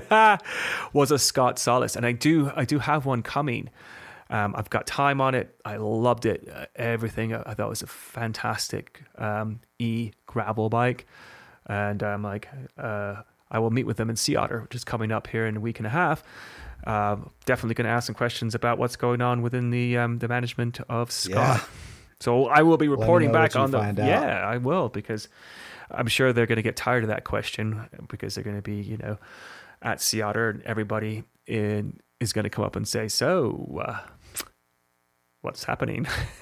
was a Scott Solace, and I do, I do have one coming. Um, I've got time on it. I loved it. Uh, everything I, I thought was a fantastic um, e gravel bike, and I'm like, uh, I will meet with them in Sea Otter, which is coming up here in a week and a half. Uh, definitely going to ask some questions about what's going on within the um, the management of Scott. Yeah. So I will be me reporting know back what you on the. find out. Yeah, I will, because I'm sure they're going to get tired of that question because they're going to be, you know, at Sea Otter and everybody in is going to come up and say, "So, uh, what's happening?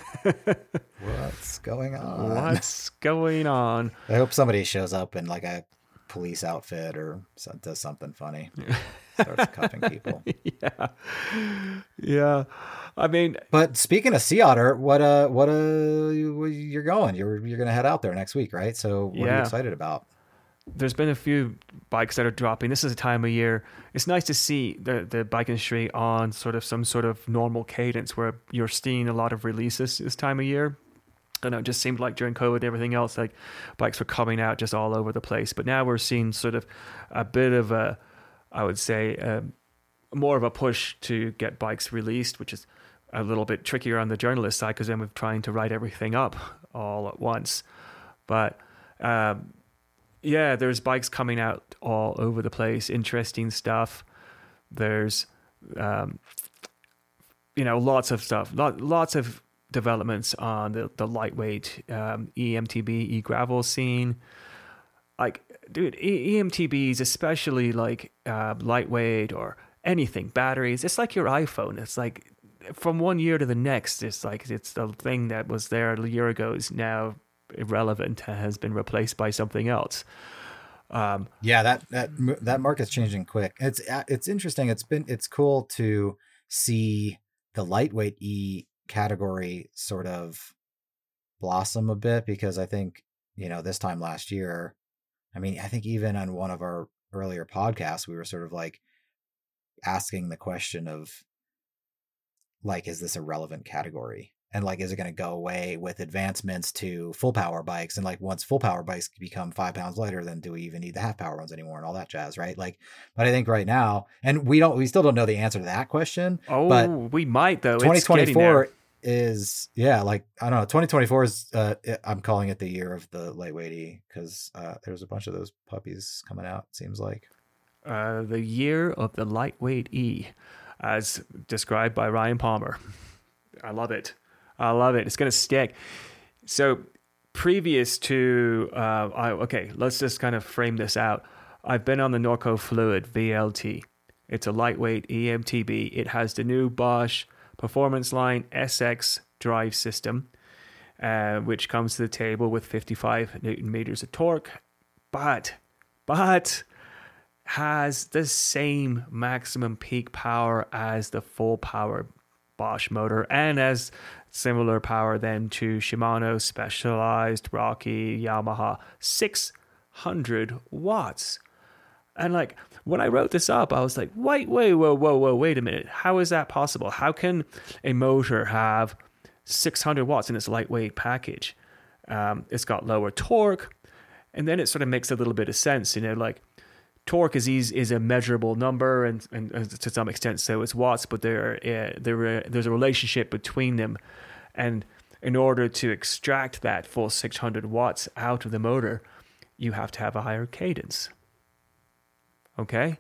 what's going on? What's going on?" I hope somebody shows up in like a police outfit or so- does something funny. Starts cuffing people. Yeah, yeah. I mean, But speaking of Sea Otter, what uh, what uh, you- you're going? You're you're gonna head out there next week, right? So what are Yeah. you excited about? there's been a few bikes that are dropping. This is a time of year. It's nice to see the, the bike industry on sort of some sort of normal cadence where you're seeing a lot of releases this time of year. I know it just seemed like during COVID and everything else, like bikes were coming out just all over the place. But now we're seeing sort of a bit of a, I would say, um, more of a push to get bikes released, which is a little bit trickier on the journalist side because then we're trying to write everything up all at once. But um, yeah, there's bikes coming out all over the place, interesting stuff. There's, um, you know, lots of stuff, lot, lots of developments on the, the lightweight um, E M T B, e-gravel scene. Like, dude, e- EMTBs, especially like uh, lightweight or anything, batteries, it's like your iPhone. It's like from one year to the next, it's like it's the thing that was there a year ago is now irrelevant, has been replaced by something else. Um, Yeah, that that that market's changing quick. It's it's interesting. It's been it's cool to see the lightweight E category sort of blossom a bit because I think, you know, this time last year, I mean, I think even on one of our earlier podcasts, we were sort of like asking the question of like, is this a relevant category? And like, is it going to go away with advancements to full power bikes? And like, once full power bikes become five pounds lighter, then do we even need the half power ones anymore and all that jazz, right? Like, but I think right now, and we don't, we still don't know the answer to that question. oh, but we might though. twenty twenty-four, It's is, yeah, like, I don't know, twenty twenty-four is, uh, it, I'm calling it the year of the lightweight E because uh, there's a bunch of those puppies coming out, it seems like. Uh, the year of the lightweight E, as described by Ryan Palmer. I love it. I love it. It's going to stick. So previous to, uh, I, okay, let's just kind of frame this out. I've been on the Norco Fluid V L T. It's a lightweight E M T B. It has the new Bosch Performance Line S X drive system, uh, which comes to the table with fifty-five newton meters of torque, but, but has the same maximum peak power as the full power Bosch motor, and as similar power then to Shimano, Specialized, Rocky, Yamaha, six hundred watts. And like, when I wrote this up, I was like, wait, wait, whoa, whoa, whoa, wait a minute. How is that possible? How can a motor have six hundred watts in its lightweight package? Um, it's got lower torque. And then it sort of makes a little bit of sense, you know, like torque is easy, is a measurable number, and, and, and to some extent so is watts, but there, uh, there, uh, there's a relationship between them. And in order to extract that full six hundred watts out of the motor, you have to have a higher cadence. Okay,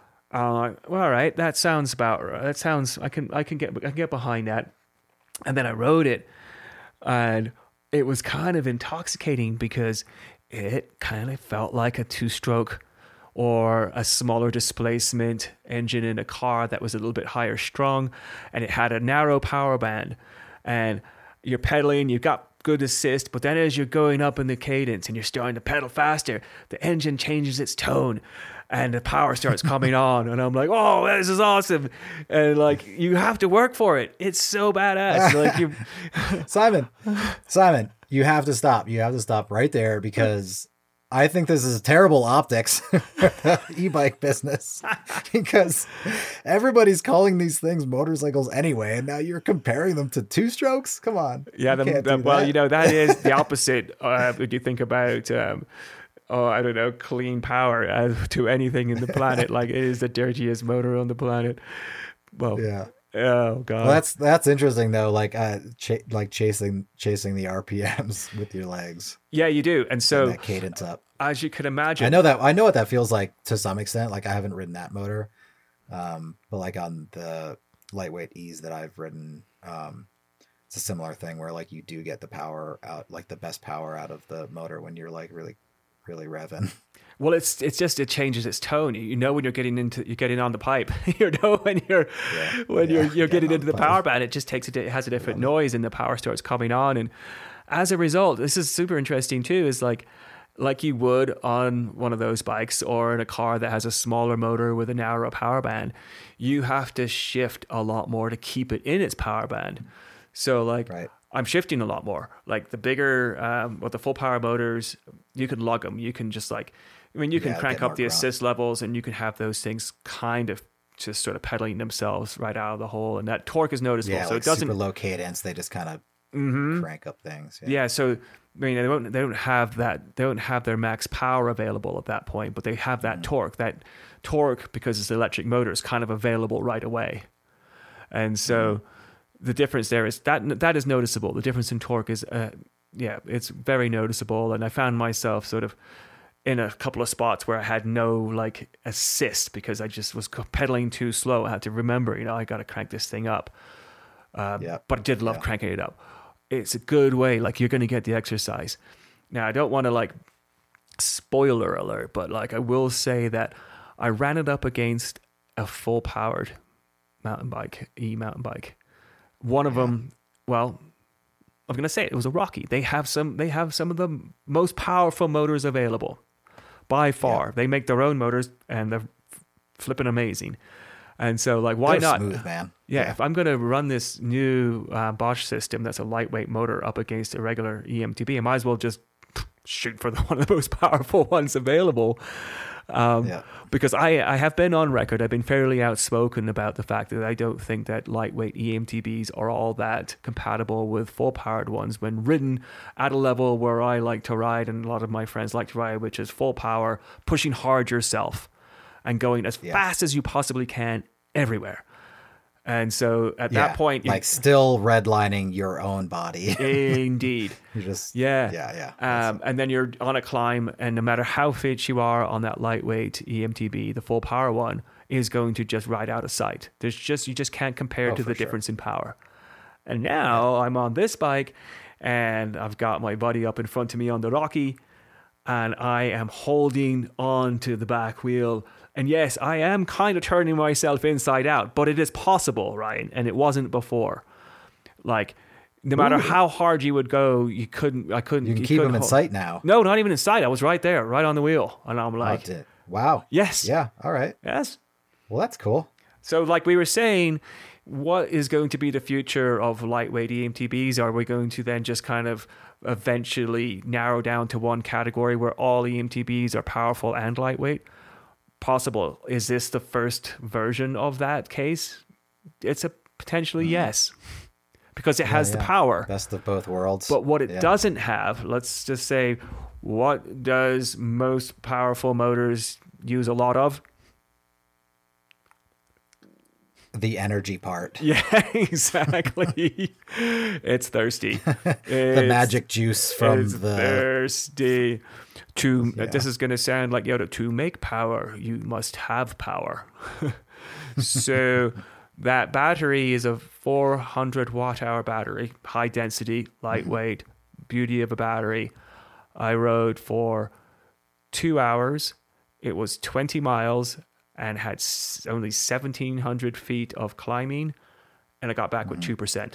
uh, well, all right. That sounds about. That sounds. I can. I can get. I can get behind that. And then I wrote it, and it was kind of intoxicating because it kind of felt like a two-stroke or a smaller displacement engine in a car that was a little bit higher strung, and it had a narrow power band, and you're pedaling. You've got good assist, but then as you're going up in the cadence and you're starting to pedal faster, the engine changes its tone and the power starts coming on, and I'm like, oh, this is awesome. And like, you have to work for it. It's so badass. Like, you Simon, Simon, you have to stop. You have to stop right there, because I think this is terrible optics for the e-bike business, because everybody's calling these things motorcycles anyway, and now you're comparing them to two strokes. Come on. Yeah. The, the, well, you know, that is the opposite. Uh, if you think about, um, oh, I don't know, clean power uh, to anything in the planet, like, it is the dirtiest motor on the planet. Well, yeah. Oh god. Well, that's that's interesting though. Like, uh, ch- like chasing chasing the R P Ms with your legs. Yeah, you do. And so and that cadence up. As you can imagine, I know that I know what that feels like to some extent. Like, I haven't ridden that motor, um, but like on the lightweight E's that I've ridden, um, it's a similar thing where like you do get the power out, like the best power out of the motor when you're like really, really revving. Well, it's it's just it changes its tone. You know when you're getting into you're getting on the pipe. You know when you're yeah, when yeah, you're you're getting, getting into the pipe. Power band. It just takes a, it has a different yeah. noise, and the power starts coming on. And as a result, this is super interesting too. Is like like you would on one of those bikes or in a car that has a smaller motor with a narrower power band. You have to shift a lot more to keep it in its power band. So like. Right. I'm shifting a lot more. Like the bigger, um, with the full power motors, you can lug them. You can just like, I mean, you can yeah, crank up the grunt. assist levels, and you can have those things kind of just sort of pedaling themselves right out of the hole. And that torque is noticeable. Yeah, so like it doesn't super low cadence. They just kind of mm-hmm. crank up things. Yeah. yeah. So I mean, they don't they don't have that. They don't have their max power available at that point, but they have that mm-hmm. torque. That torque, because it's electric motor, is kind of available right away. And so. Mm-hmm. The difference there is that that is noticeable. The difference in torque is, uh, yeah, it's very noticeable. And I found myself sort of in a couple of spots where I had no like assist because I just was pedaling too slow. I had to remember, you know, I got to crank this thing up. Um, yeah. But I did love yeah. cranking it up. It's a good way. Like, you're going to get the exercise. Now, I don't want to like spoiler alert, but like I will say that I ran it up against a full powered mountain bike, e mountain bike. One of yeah. them, well, I'm going to say it, it was a Rocky. They have some They have some of the most powerful motors available by far. Yeah. They make their own motors, and they're flipping amazing. And so, like, why they're not? Smooth, man. Yeah, yeah, if I'm going to run this new uh, Bosch system that's a lightweight motor up against a regular E M T B, I might as well just shoot for the, one of the most powerful ones available. Um, yeah. Because I, I have been on record, I've been fairly outspoken about the fact that I don't think that lightweight E M T Bs are all that compatible with full-powered ones when ridden at a level where I like to ride, and a lot of my friends like to ride, which is full power, pushing hard yourself and going as yeah. fast as you possibly can everywhere. And so at Yeah, that point, you, like still redlining your own body. indeed, You just yeah, yeah, yeah. That's- Um, and then you're on a climb, and no matter how fit you are on that lightweight E M T B, the full power one is going to just ride out of sight. There's just you just can't compare Oh, to for the sure. difference in power. And now I'm on this bike, and I've got my buddy up in front of me on the Rocky, and I am holding on to the back wheel. And yes, I am kind of turning myself inside out, but it is possible, Ryan, and it wasn't before. Like, no matter Ooh. how hard you would go, you couldn't. I couldn't. You can keep couldn't them in hold- sight now. No, not even in sight. I was right there, right on the wheel, and I'm Oh, like, did- wow. yes, Yeah. All right. yes. Well, that's cool. So, like we were saying, what is going to be the future of lightweight E M T Bs? Are we going to then just kind of eventually narrow down to one category where all E M T Bs are powerful and lightweight? Possible. Is this the first version of that case? It's a potentially yes, because it has Yeah, the yeah. power. Best of both worlds. But what it Yeah. doesn't have, let's just say, what does most powerful motors use a lot of? The energy part. Yeah, exactly. It's thirsty. The It's- magic juice from it's the thirsty. To Yeah. this is going to sound like Yoda. To make power, you must have power. So that battery is a four hundred watt hour battery, high density, lightweight, beauty of a battery. I rode for two hours. It was twenty miles and had s- only seventeen hundred feet of climbing, and I got back with two percent.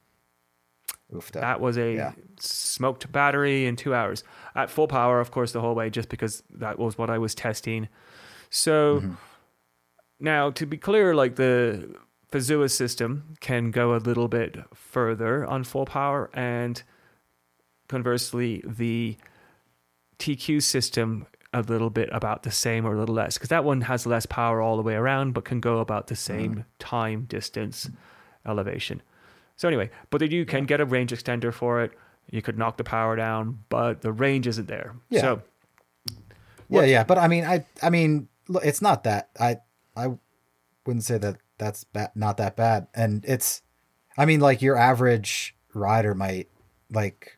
oofta. That was a Yeah. smoked battery in two hours at full power, of course, the whole way, just because that was what I was testing. So Mm-hmm. now, to be clear, like the Fazua system can go a little bit further on full power, and conversely, the T Q system a little bit about the same or a little less, because that one has less power all the way around, but can go about the same Mm-hmm. time, distance, elevation. So anyway, but you can get a range extender for it. You could knock the power down, but the range isn't there. Yeah. So Yeah, yeah, but I mean, I, I mean, look, it's not that I, I wouldn't say that that's ba- not that bad, and it's, I mean, like your average rider might like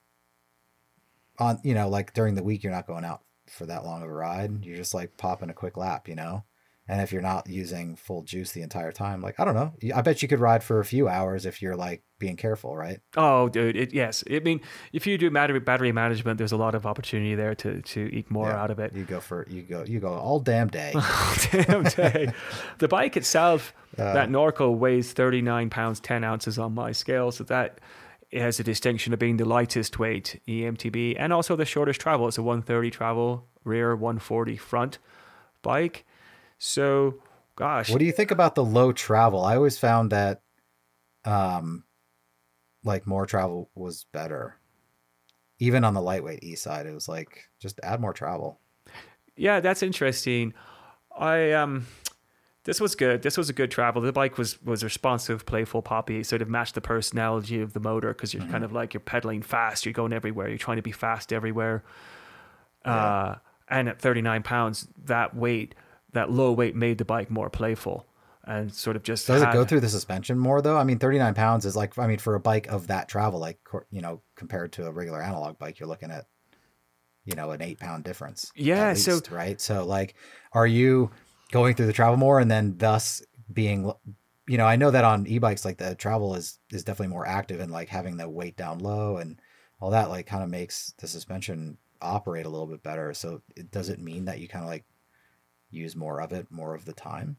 on, you know, like during the week you're not going out for that long of a ride. You're just like popping a quick lap, you know. And if you're not using full juice the entire time, like, I don't know, I bet you could ride for a few hours if you're like being careful, right? Oh, dude, it, yes. I mean, if you do battery battery management, there's a lot of opportunity there to to eke more Yeah. out of it. You go for, you go, you go all damn day. Damn day. The bike itself, Uh, that Norco weighs thirty-nine pounds, ten ounces on my scale. So that it has a distinction of being the lightest weight E M T B and also the shortest travel. It's a one thirty travel, rear one forty front bike. So, gosh. What do you think about the low travel? I always found that, um, like more travel was better. Even on the lightweight E side, it was like just add more travel. Yeah, that's interesting. I um this was good. This was a good travel. The bike was was responsive, playful, poppy. It sort of matched the personality of the motor because you're Mm-hmm. kind of like you're pedaling fast. You're going everywhere. You're trying to be fast everywhere. Yeah. Uh, and at thirty-nine pounds, that weight, that low weight, made the bike more playful and sort of just. Does it had- go through the suspension more though? I mean, thirty-nine pounds is like, I mean, for a bike of that travel, like, you know, compared to a regular analog bike, you're looking at, you know, an eight pound difference. Yeah, at so- least, right. So like, are you going through the travel more and then thus being, you know, I know that on e-bikes, like the travel is, is definitely more active and like having the weight down low and all that, like kind of makes the suspension operate a little bit better. So it does it mean that you kind of like use more of it more of the time?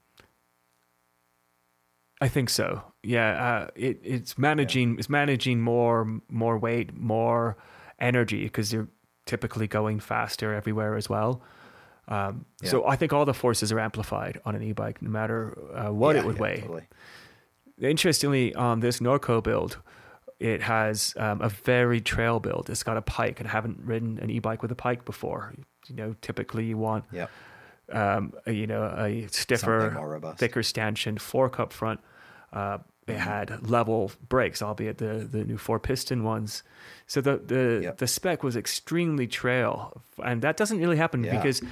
I think so. Yeah, uh, it it's managing it's managing more more weight, more energy because you're typically going faster everywhere as well. Um, Yeah. So I think all the forces are amplified on an e-bike, no matter uh, what Yeah, it would yeah, weigh. totally. Interestingly, on this Norco build, it has um, a very trail build. It's got a pike, and I haven't ridden an e-bike with a pike before. You know, typically you want Yep. um, a, you know, a Something stiffer, more robust. thicker stanchion fork up front. Uh, it Mm-hmm. had level brakes, albeit the the new four piston ones. So the the Yep. the spec was extremely trail, and that doesn't really happen Yeah. because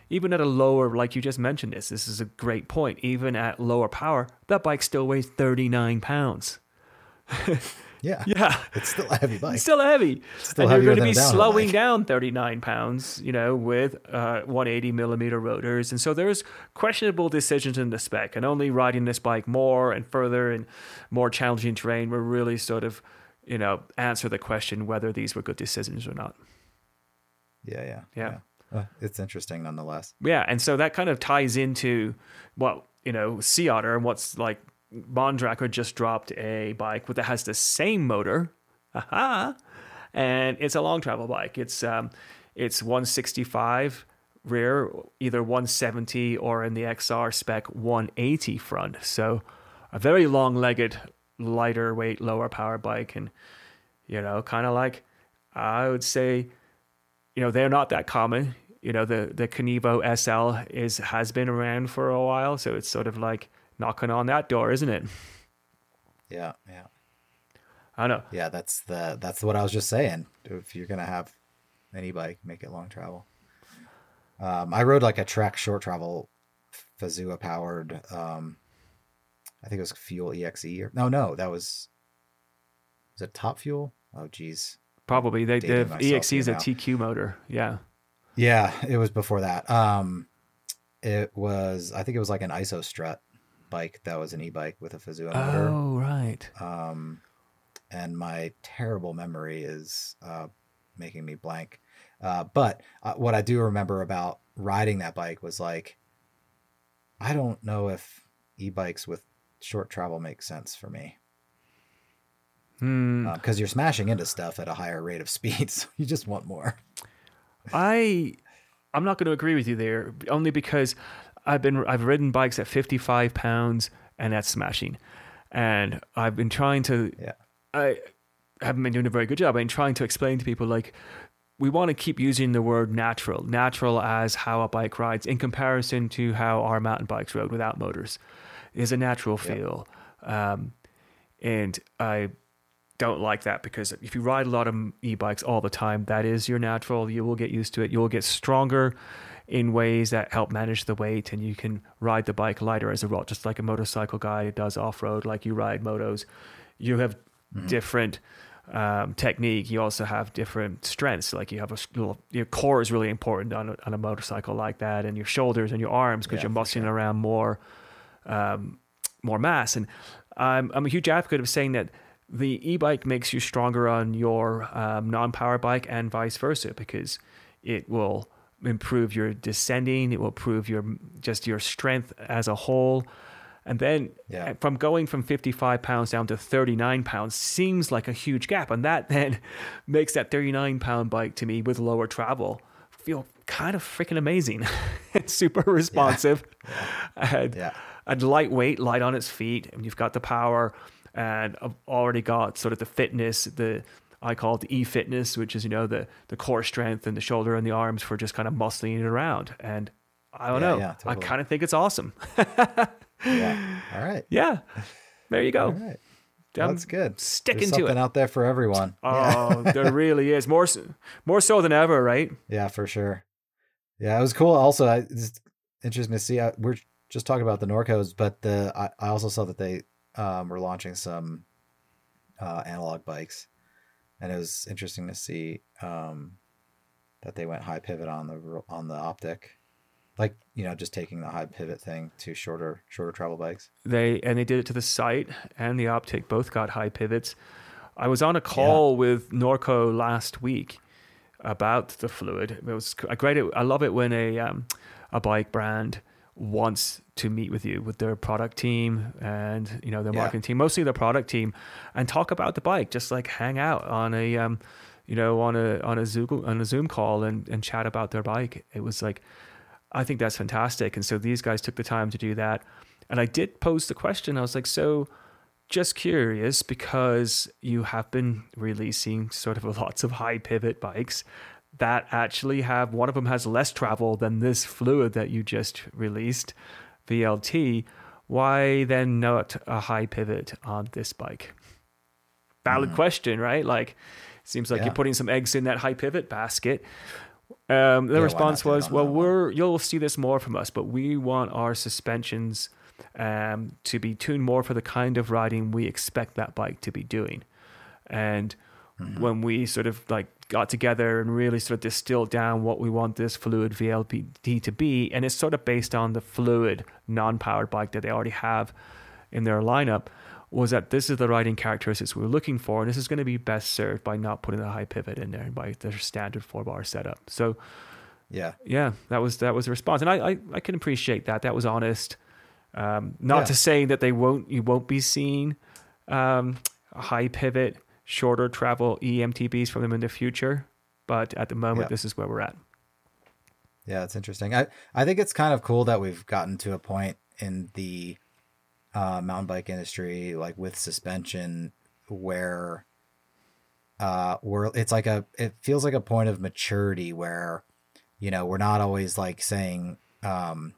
even at a lower, like you just mentioned this, this is a great point. Even at lower power, that bike still weighs thirty-nine pounds. Yeah. Yeah. It's still a heavy bike. It's still heavy. It's still and you're going to heavier be than a downhill slowing bike. down thirty-nine pounds, you know, with uh, one eighty millimeter rotors. And so there's questionable decisions in the spec. And only riding this bike more and further and more challenging terrain will really sort of, you know, answer the question whether these were good decisions or not. Yeah, yeah. Yeah. yeah. Uh, it's interesting nonetheless. Yeah, and so that kind of ties into what, you know, Sea Otter and what's like Bontrager just dropped a bike that has the same motor, aha, and it's a long travel bike. It's um, it's one sixty-five rear, either one seventy or in the X R spec one eighty front. So a very long-legged, lighter weight, lower power bike, and you know, kind of like I would say, you know, they're not that common. You know, the the Kenevo S L is has been around for a while, so it's sort of like knocking on that door, isn't it? Yeah, yeah. I know. Yeah, that's the that's what I was just saying. If you're gonna have any bike, make it long travel. Um, I rode like a Trek short travel Fazua powered. Um, I think it was Fuel E X E or no, no, that was was it Top Fuel? Oh, geez. Probably they Dating the myself E X E is here a now. T Q motor. Yeah. Yeah, it was before that. Um, it was I think it was like an Iso Strut bike that was an e-bike with a Fazua motor. Oh, right. Um, and my terrible memory is uh, making me blank. Uh, but uh, what I do remember about riding that bike was like, I don't know if e-bikes with short travel make sense for me. Hmm. Because uh, you're smashing into stuff at a higher rate of speed, so you just want more. I I'm not going to agree with you there, only because I've been I've ridden bikes at fifty-five pounds and that's smashing, and I've been trying to Yeah. I haven't been doing a very good job. I've been trying to explain to people like we want to keep using the word natural, natural as how a bike rides in comparison to how our mountain bikes rode without motors. Is a natural feel, um, and I don't like that because if you ride a lot of e-bikes all the time, that is your natural. You will get used to it. You will get stronger in ways that help manage the weight, and you can ride the bike lighter as a result, just like a motorcycle guy does off-road, like you ride motos. You have mm-hmm. different um, technique. You also have different strengths. Like you have a little, your core is really important on a, on a motorcycle like that, and your shoulders and your arms because yeah, you're muscling sure. around more, um, more mass. And I'm I'm a huge advocate of saying that the e-bike makes you stronger on your um, non-power bike and vice versa because it will improve your descending. It will improve your just your strength as a whole. And then yeah. from going from fifty-five pounds down to thirty-nine pounds seems like a huge gap. And that then makes that thirty-nine pound bike to me with lower travel feel kind of freaking amazing. It's super responsive yeah. Yeah. And, yeah. and lightweight, light on its feet. And you've got the power. And I've already got sort of the fitness, the I call it the e-fitness, which is, you know, the, the core strength and the shoulder and the arms for just kind of muscling it around. And I don't yeah, know. yeah, totally. I kind of think it's awesome. yeah. All right. Yeah. There you go. All right. Well, that's good. Sticking There's to something it. out there for everyone. Oh, there really is. More so, more so than ever, right? Yeah, for sure. Yeah, it was cool. Also, I, it's interesting to see. I, we're just talking about the Norcos, but the I, I also saw that they um, were launching some uh, analog bikes, and it was interesting to see um, that they went high pivot on the on the optic, like, you know, just taking the high pivot thing to shorter shorter travel bikes. They and they did it to the Sight and the Optic, both got high pivots. I was on a call yeah. with Norco last week about the fluid. It was great. I love it when a um, a bike brand wants to meet with you, with their product team and, you know, their yeah. marketing team, mostly their product team, and talk about the bike, just like hang out on a um, you know, on a on a Zoom on a Zoom call and and chat about their bike. It was like, I think that's fantastic. And so these guys took the time to do that. And I did pose the question. I was like, so just curious, because you have been releasing sort of lots of high pivot bikes that actually have, one of them has less travel than this fluid that you just released, V L T. Why then not a high pivot on this bike? Valid mm. question, right? Like, seems like yeah. you're putting some eggs in that high pivot basket. Um, the Yeah, why response not do it was, on "Well, normal? we're you'll see this more from us, but we want our suspensions um, to be tuned more for the kind of riding we expect that bike to be doing." And Mhm. when we sort of like got together and really sort of distilled down what we want this Fluid V L P D to be, and it's sort of based on the Fluid non-powered bike that they already have in their lineup, was that this is the riding characteristics we were looking for, and this is going to be best served by not putting a high pivot in there and by their standard four bar setup. So Yeah. yeah, that was that was the response, and I I, I can appreciate that. That was honest. Um, not Yeah. to say that they won't you won't be seeing um, a high pivot, shorter travel E M T Bs from them in the future, but at the moment, Yeah. this is where we're at. Yeah, it's interesting. I, I think it's kind of cool that we've gotten to a point in the uh, mountain bike industry, like with suspension, where uh, we're it's like a it feels like a point of maturity where, you know, we're not always like saying um,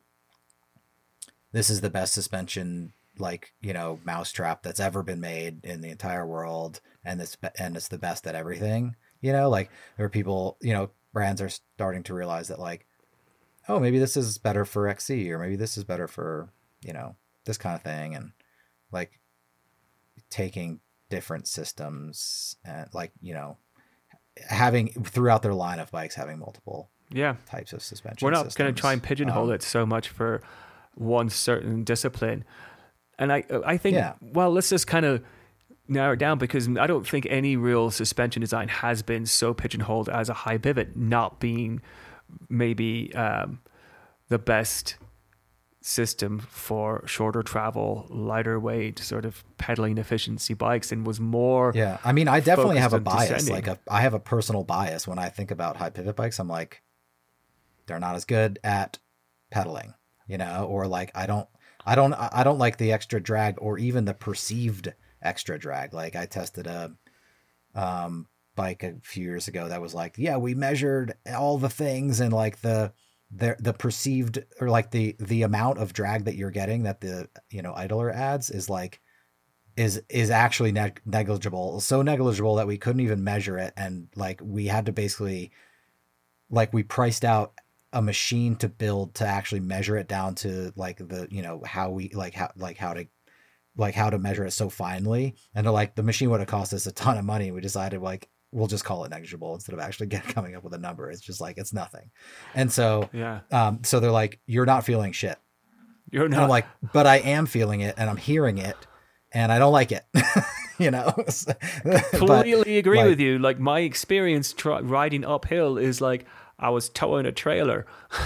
this is the best suspension, like, you know, mousetrap that's ever been made in the entire world, and this and it's the best at everything. You know, like there are people, you know, brands are starting to realize that, like, oh, maybe this is better for X C, or maybe this is better for, you know, this kind of thing, and like taking different systems and, like, you know, having throughout their line of bikes having multiple Yeah, types of suspension. we're not systems. going to try and pigeonhole Um, it so much for one certain discipline. And I I think, Yeah. well, let's just kind of narrow it down, because I don't think any real suspension design has been so pigeonholed as a high pivot not being maybe um, the best system for shorter travel, lighter weight, sort of pedaling efficiency bikes, and was more. Yeah, I mean, I definitely have a focused on bias. descending. Like, a, I have a personal bias when I think about high pivot bikes. I'm like, they're not as good at pedaling, you know, or like I don't, I don't, I don't like the extra drag, or even the perceived extra drag. Like, I tested a um, bike a few years ago that was like, yeah, we measured all the things, and like the the the perceived, or like the the amount of drag that you're getting that the, you know, idler adds is like is is actually neg- negligible, so negligible that we couldn't even measure it, and like we had to basically, like, we priced out a machine to build to actually measure it down to like the, you know, how we like how like how to like how to measure it so finely, and they're like, the machine would have cost us a ton of money. We decided, like, we'll just call it negligible instead of actually get, coming up with a number. It's just like, it's nothing. And so Yeah, um so they're like, you're not feeling shit. you're And not. I'm like, but I am feeling it, and I'm hearing it, and I don't like it. You know. completely agree like- with you. Like, my experience tr- riding uphill is like I was towing a trailer.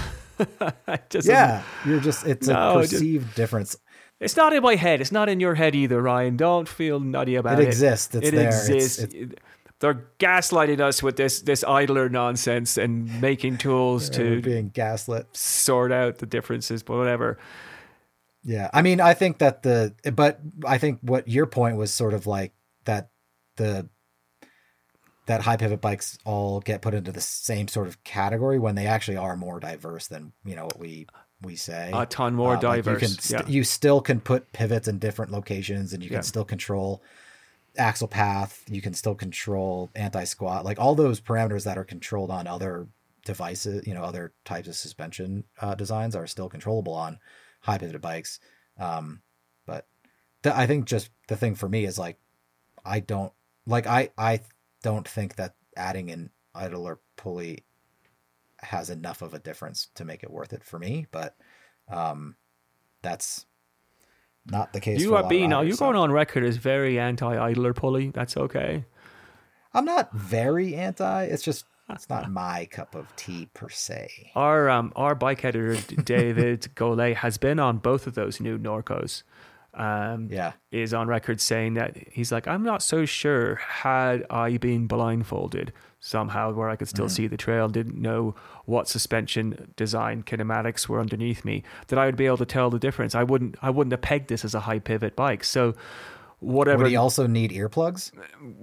Just Yeah, you're just, it's No, a just- perceived difference. It's not in my head. It's not in your head either, Ryan. Don't feel nutty about It it. exists. It's it there. It's- exists. it's- They're gaslighting us with this this idler nonsense and making tools We're to being gaslit. sort out the differences, but whatever. Yeah, I mean, I think that the, but I think what your point was sort of like that the that high pivot bikes all get put into the same sort of category when they actually are more diverse than, you know, what we we say. A ton more Uh, like, diverse. you can st- yeah. you still can put pivots in different locations, and you can Yeah. still control axle path. You can still control anti-squat, like all those parameters that are controlled on other devices, you know, other types of suspension uh, designs are still controllable on high pivot bikes. Um, but th- I think just the thing for me is, like, I don't like, I, I don't think that adding an idler pulley has enough of a difference to make it worth it for me, but um, that's not the case. You for a are lot of being now. riders, You're so- going on record as very anti-idler pulley. That's okay. I'm not very anti. It's just, it's not my cup of tea per se. Our um our bike editor David Golay has been on both of those new Norcos. Um, Yeah. is on record saying that he's like, I'm not so sure, had I been blindfolded somehow where I could still Mhm. see the trail, didn't know what suspension design kinematics were underneath me, that I would be able to tell the difference. I wouldn't I wouldn't have pegged this as a high pivot bike. So whatever. Would he also need earplugs?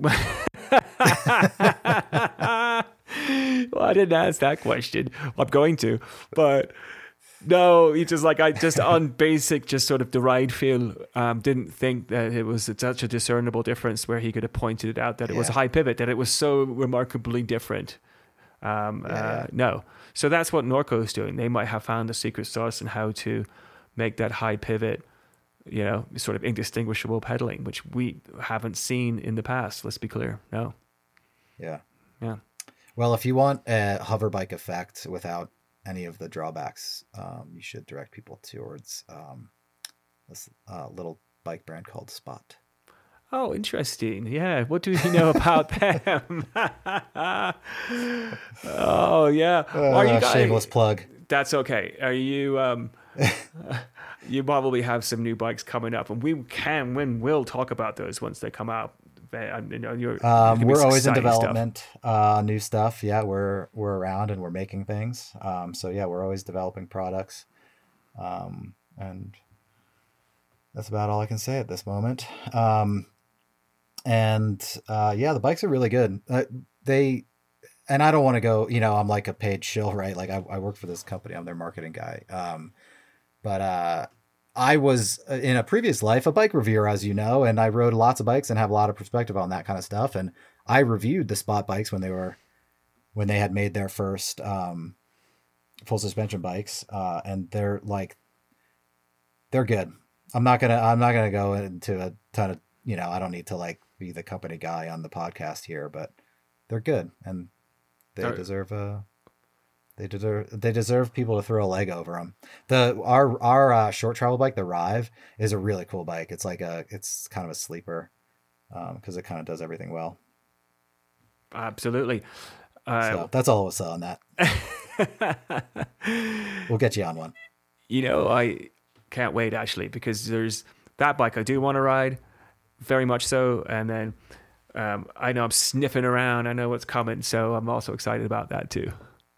Well, I didn't ask that question. I'm going to, but no, he just like I just on basic, just sort of the ride feel, um, didn't think that it was such a discernible difference where he could have pointed it out that it was a Yeah. high pivot, that it was so remarkably different. Um, Yeah, uh, yeah. No. So that's what Norco's doing. They might have found the secret sauce in how to make that high pivot, you know, sort of indistinguishable pedaling, which we haven't seen in the past. Let's be clear. No. Yeah. Yeah. Well, if you want a hover bike effect without any of the drawbacks, um, you should direct people towards um, this uh, little bike brand called Spot. Oh, interesting. Yeah. What do you know about them? Oh, yeah. Uh, Are you guys, shameless plug. That's okay. Are you, um, you probably have some new bikes coming up, and we can, when we'll talk about those once they come out. You know, you're, Um, we're always in exciting development, uh, new stuff. Yeah, we're we're around and we're making things. Um, so yeah, we're always developing products, um, and that's about all I can say at this moment. Um, and uh, yeah, the bikes are really good. Uh, they, and I don't want to go. You know, I'm like a paid shill, right? Like I, I work for this company. I'm their marketing guy. Um, but uh, I was in a previous life a bike reviewer, as you know, and I rode lots of bikes and have a lot of perspective on that kind of stuff. And I reviewed the Spot bikes when they were, when they had made their first um, full suspension bikes, uh, and they're like, they're good. I'm not gonna, I'm not gonna go into a ton of, you know, I don't need to like be the company guy on the podcast here, but they're good and they They're- deserve a. They deserve they deserve people to throw a leg over them. The our our uh, short travel bike, the Rive, is a really cool bike. It's like a it's kind of a sleeper because um, it kind of does everything well. Absolutely. Uh, So that's all I was say on that. We'll get you on one. You know, I can't wait actually, because there's that bike I do want to ride, very much so. And then um, I know I'm sniffing around. I know what's coming. So I'm also excited about that too.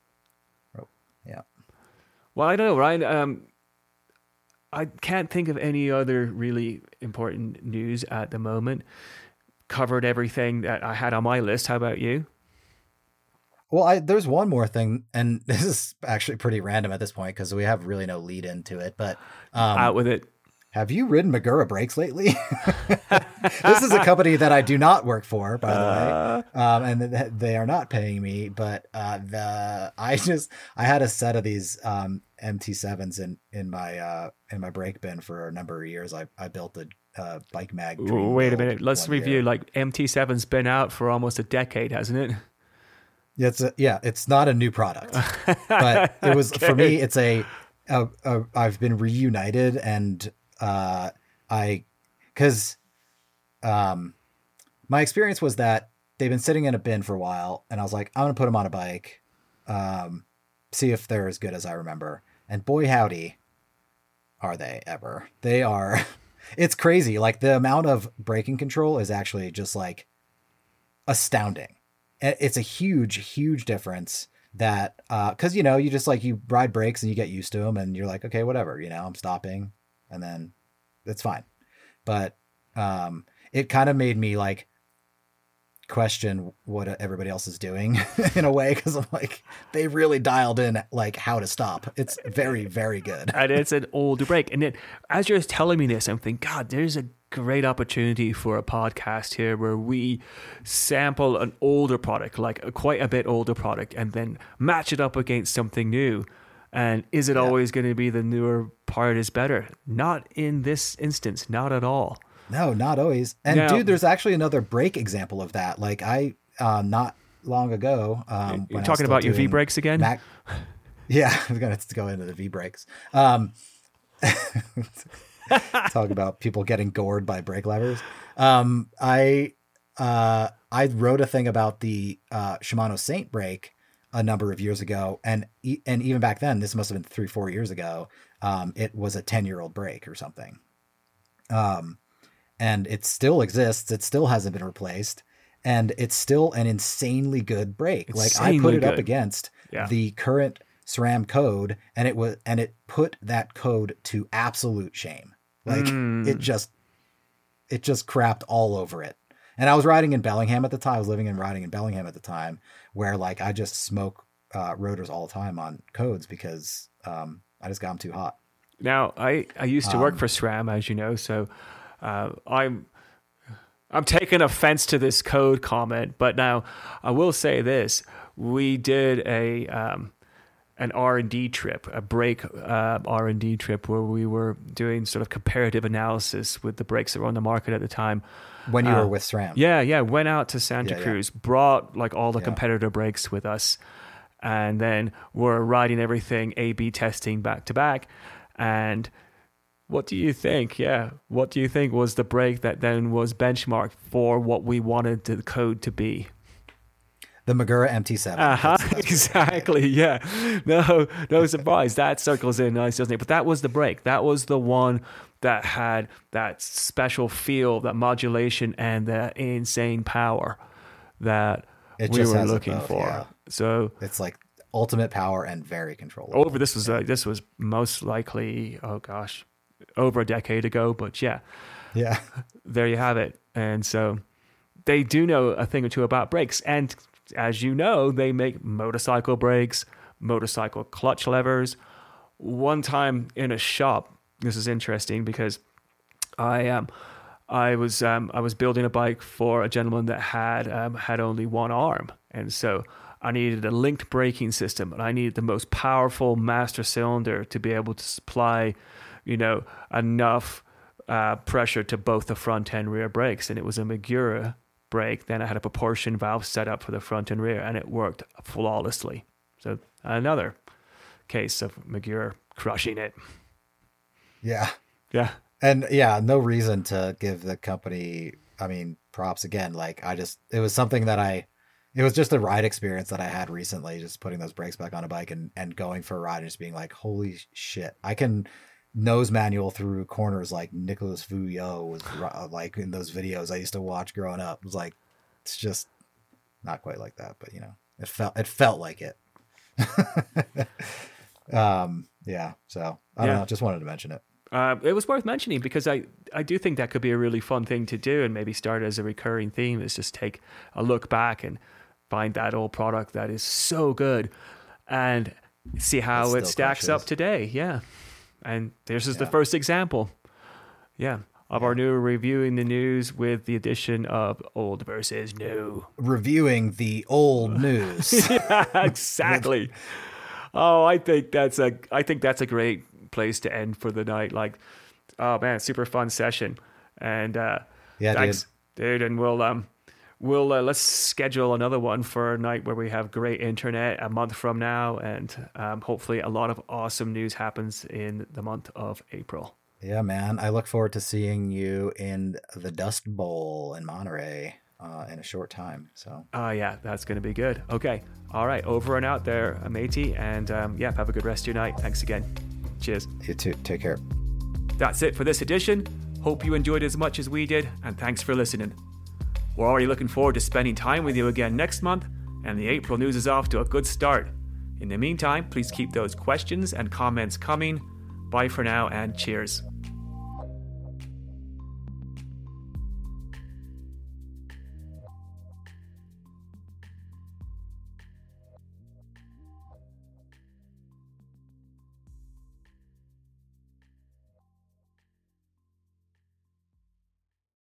Yeah. Well, I don't know, Ryan. Um, I can't think of any other really important news at the moment. Covered everything that I had on my list. How about you? Well, I there's one more thing, and this is actually pretty random at this point because we have really no lead into it. But um, Out with it. have you ridden Magura brakes lately? This is a company that I do not work for, by the Uh. way, um, and th- they are not paying me. But uh, the I just I had a set of these um, M T sevens in in my uh, in my brake bin for a number of years. I I built a uh, bike mag. dream Wait a build minute. Let's one review. year. Like M T seven's been out for almost a decade, hasn't it? It's a, yeah, it's not a new product, but it was for me. It's a, a, a I've been reunited, and uh, I, because, um, my experience was that they've been sitting in a bin for a while, and I was like, I'm gonna put them on a bike, um, see if they're as good as I remember. And boy, howdy, are they ever? They are. It's crazy. Like the amount of braking control is actually just like astounding. It's a huge, huge difference that, uh, cause you know, you just like, you ride brakes and you get used to them and you're like, okay, whatever, you know, I'm stopping and then it's fine. But, um, it kind of made me like question what everybody else is doing in a way. Cause I'm like, they really dialed in like how to stop. It's very, very good. And it's an older brake. And then as you're telling me this, I'm thinking, God, there's a great opportunity for a podcast here where we sample an older product, like a, quite a bit older product, and then match it up against something new. And is it Yeah. always going to be the newer part is better? Not in this instance, not at all. No, not always. And Now- dude, there's actually another brake example of that. Like I, um, not long ago, um, You're when I was talking still about your doing V-brakes again? Mac- yeah, I was going to go into the V brakes. Um, talk about people getting gored by brake levers. Um, I, uh, I wrote a thing about the, uh, Shimano Saint brake a number of years ago. And, e- and even back then, this must've been three, four years ago. Um, it was a ten year old brake or something. Um, and it still exists. It still hasn't been replaced. And it's still an insanely good brake. Like I put Insanely it up good. against Yeah. the current SRAM code, and it was, and it put that code to absolute shame. Like Mm. it just, it just crapped all over it. And I was riding in Bellingham at the time. I was living and riding in Bellingham at the time, where like I just smoke uh, rotors all the time on codes because um, I just got them too hot. Now, I, I used to work Um, for SRAM, as you know, so uh, I'm I'm taking offense to this code comment, but now I will say this. we did a um, an R and D trip, a brake uh, R and D trip where we were doing sort of comparative analysis with the brakes that were on the market at the time. When you uh, were with SRAM. Yeah, yeah. Went out to Santa Yeah, Cruz, brought like all the Yeah. competitor brakes with us, and then we're riding everything A B testing back to back. And what do you think? Yeah. What do you think was the brake that then was benchmarked for what we wanted the code to be? The Magura M T seven. Uh-huh. That's- that's Exactly. Yeah. No, no surprise. That circles in nice, doesn't it? But that was the brake. That was the one that had that special feel, that modulation, and that insane power that It we just were has it looking both, for. yeah. So It's like ultimate power and very controllable. over this was uh, this was most likely, oh gosh, over a decade ago. But yeah, Yeah. there you have it. And so they do know a thing or two about brakes. And as you know, they make motorcycle brakes, motorcycle clutch levers. One time in a shop, this is interesting because I um I was um I was building a bike for a gentleman that had um had only one arm, and so I needed a linked braking system, and I needed the most powerful master cylinder to be able to supply, you know, enough uh, pressure to both the front and rear brakes. And it was a Magura brake. Then I had a proportion valve set up for the front and rear, and it worked flawlessly. So another case of Magura crushing it. Yeah. Yeah. And yeah, no reason to give the company, I mean, props again. Like I just, it was something that I, it was just a ride experience that I had recently, just putting those brakes back on a bike and, and going for a ride and just being like, holy shit, I can nose manual through corners like Nicholas Fouillot was ri- like in those videos I used to watch growing up. It was like, it's just not quite like that, but you know, it felt, it felt like it. um, yeah. So I don't Yeah. know. Just wanted to mention it. Uh, it was worth mentioning because I, I do think that could be a really fun thing to do, and maybe start as a recurring theme is just take a look back and find that old product that is so good and see how It it still stacks up crushes. today. Yeah. And this is the Yeah. first example. Yeah. Of our new reviewing the news with the addition of old versus new. Reviewing the old news. Yeah, exactly. Oh, I think that's a I think that's a great place to end for the night. Like, oh man, super fun session. And uh Yeah, thanks, dude. And we'll um we'll uh, let's schedule another one for a night where we have great internet a month from now, and um, hopefully a lot of awesome news happens in the month of April. Yeah, man. I look forward to seeing you in the Dust Bowl in Monterey uh, in a short time. So, Oh, yeah, that's going to be good. Okay. All right. Over and out there, matey. And um, yeah, have a good rest of your night. Thanks again. Cheers. you too. Take care. That's it for this edition. Hope you enjoyed as much as we did, and thanks for listening. We're already looking forward to spending time with you again next month, and the April news is off to a good start. In the meantime, please keep those questions and comments coming. Bye for now, and cheers.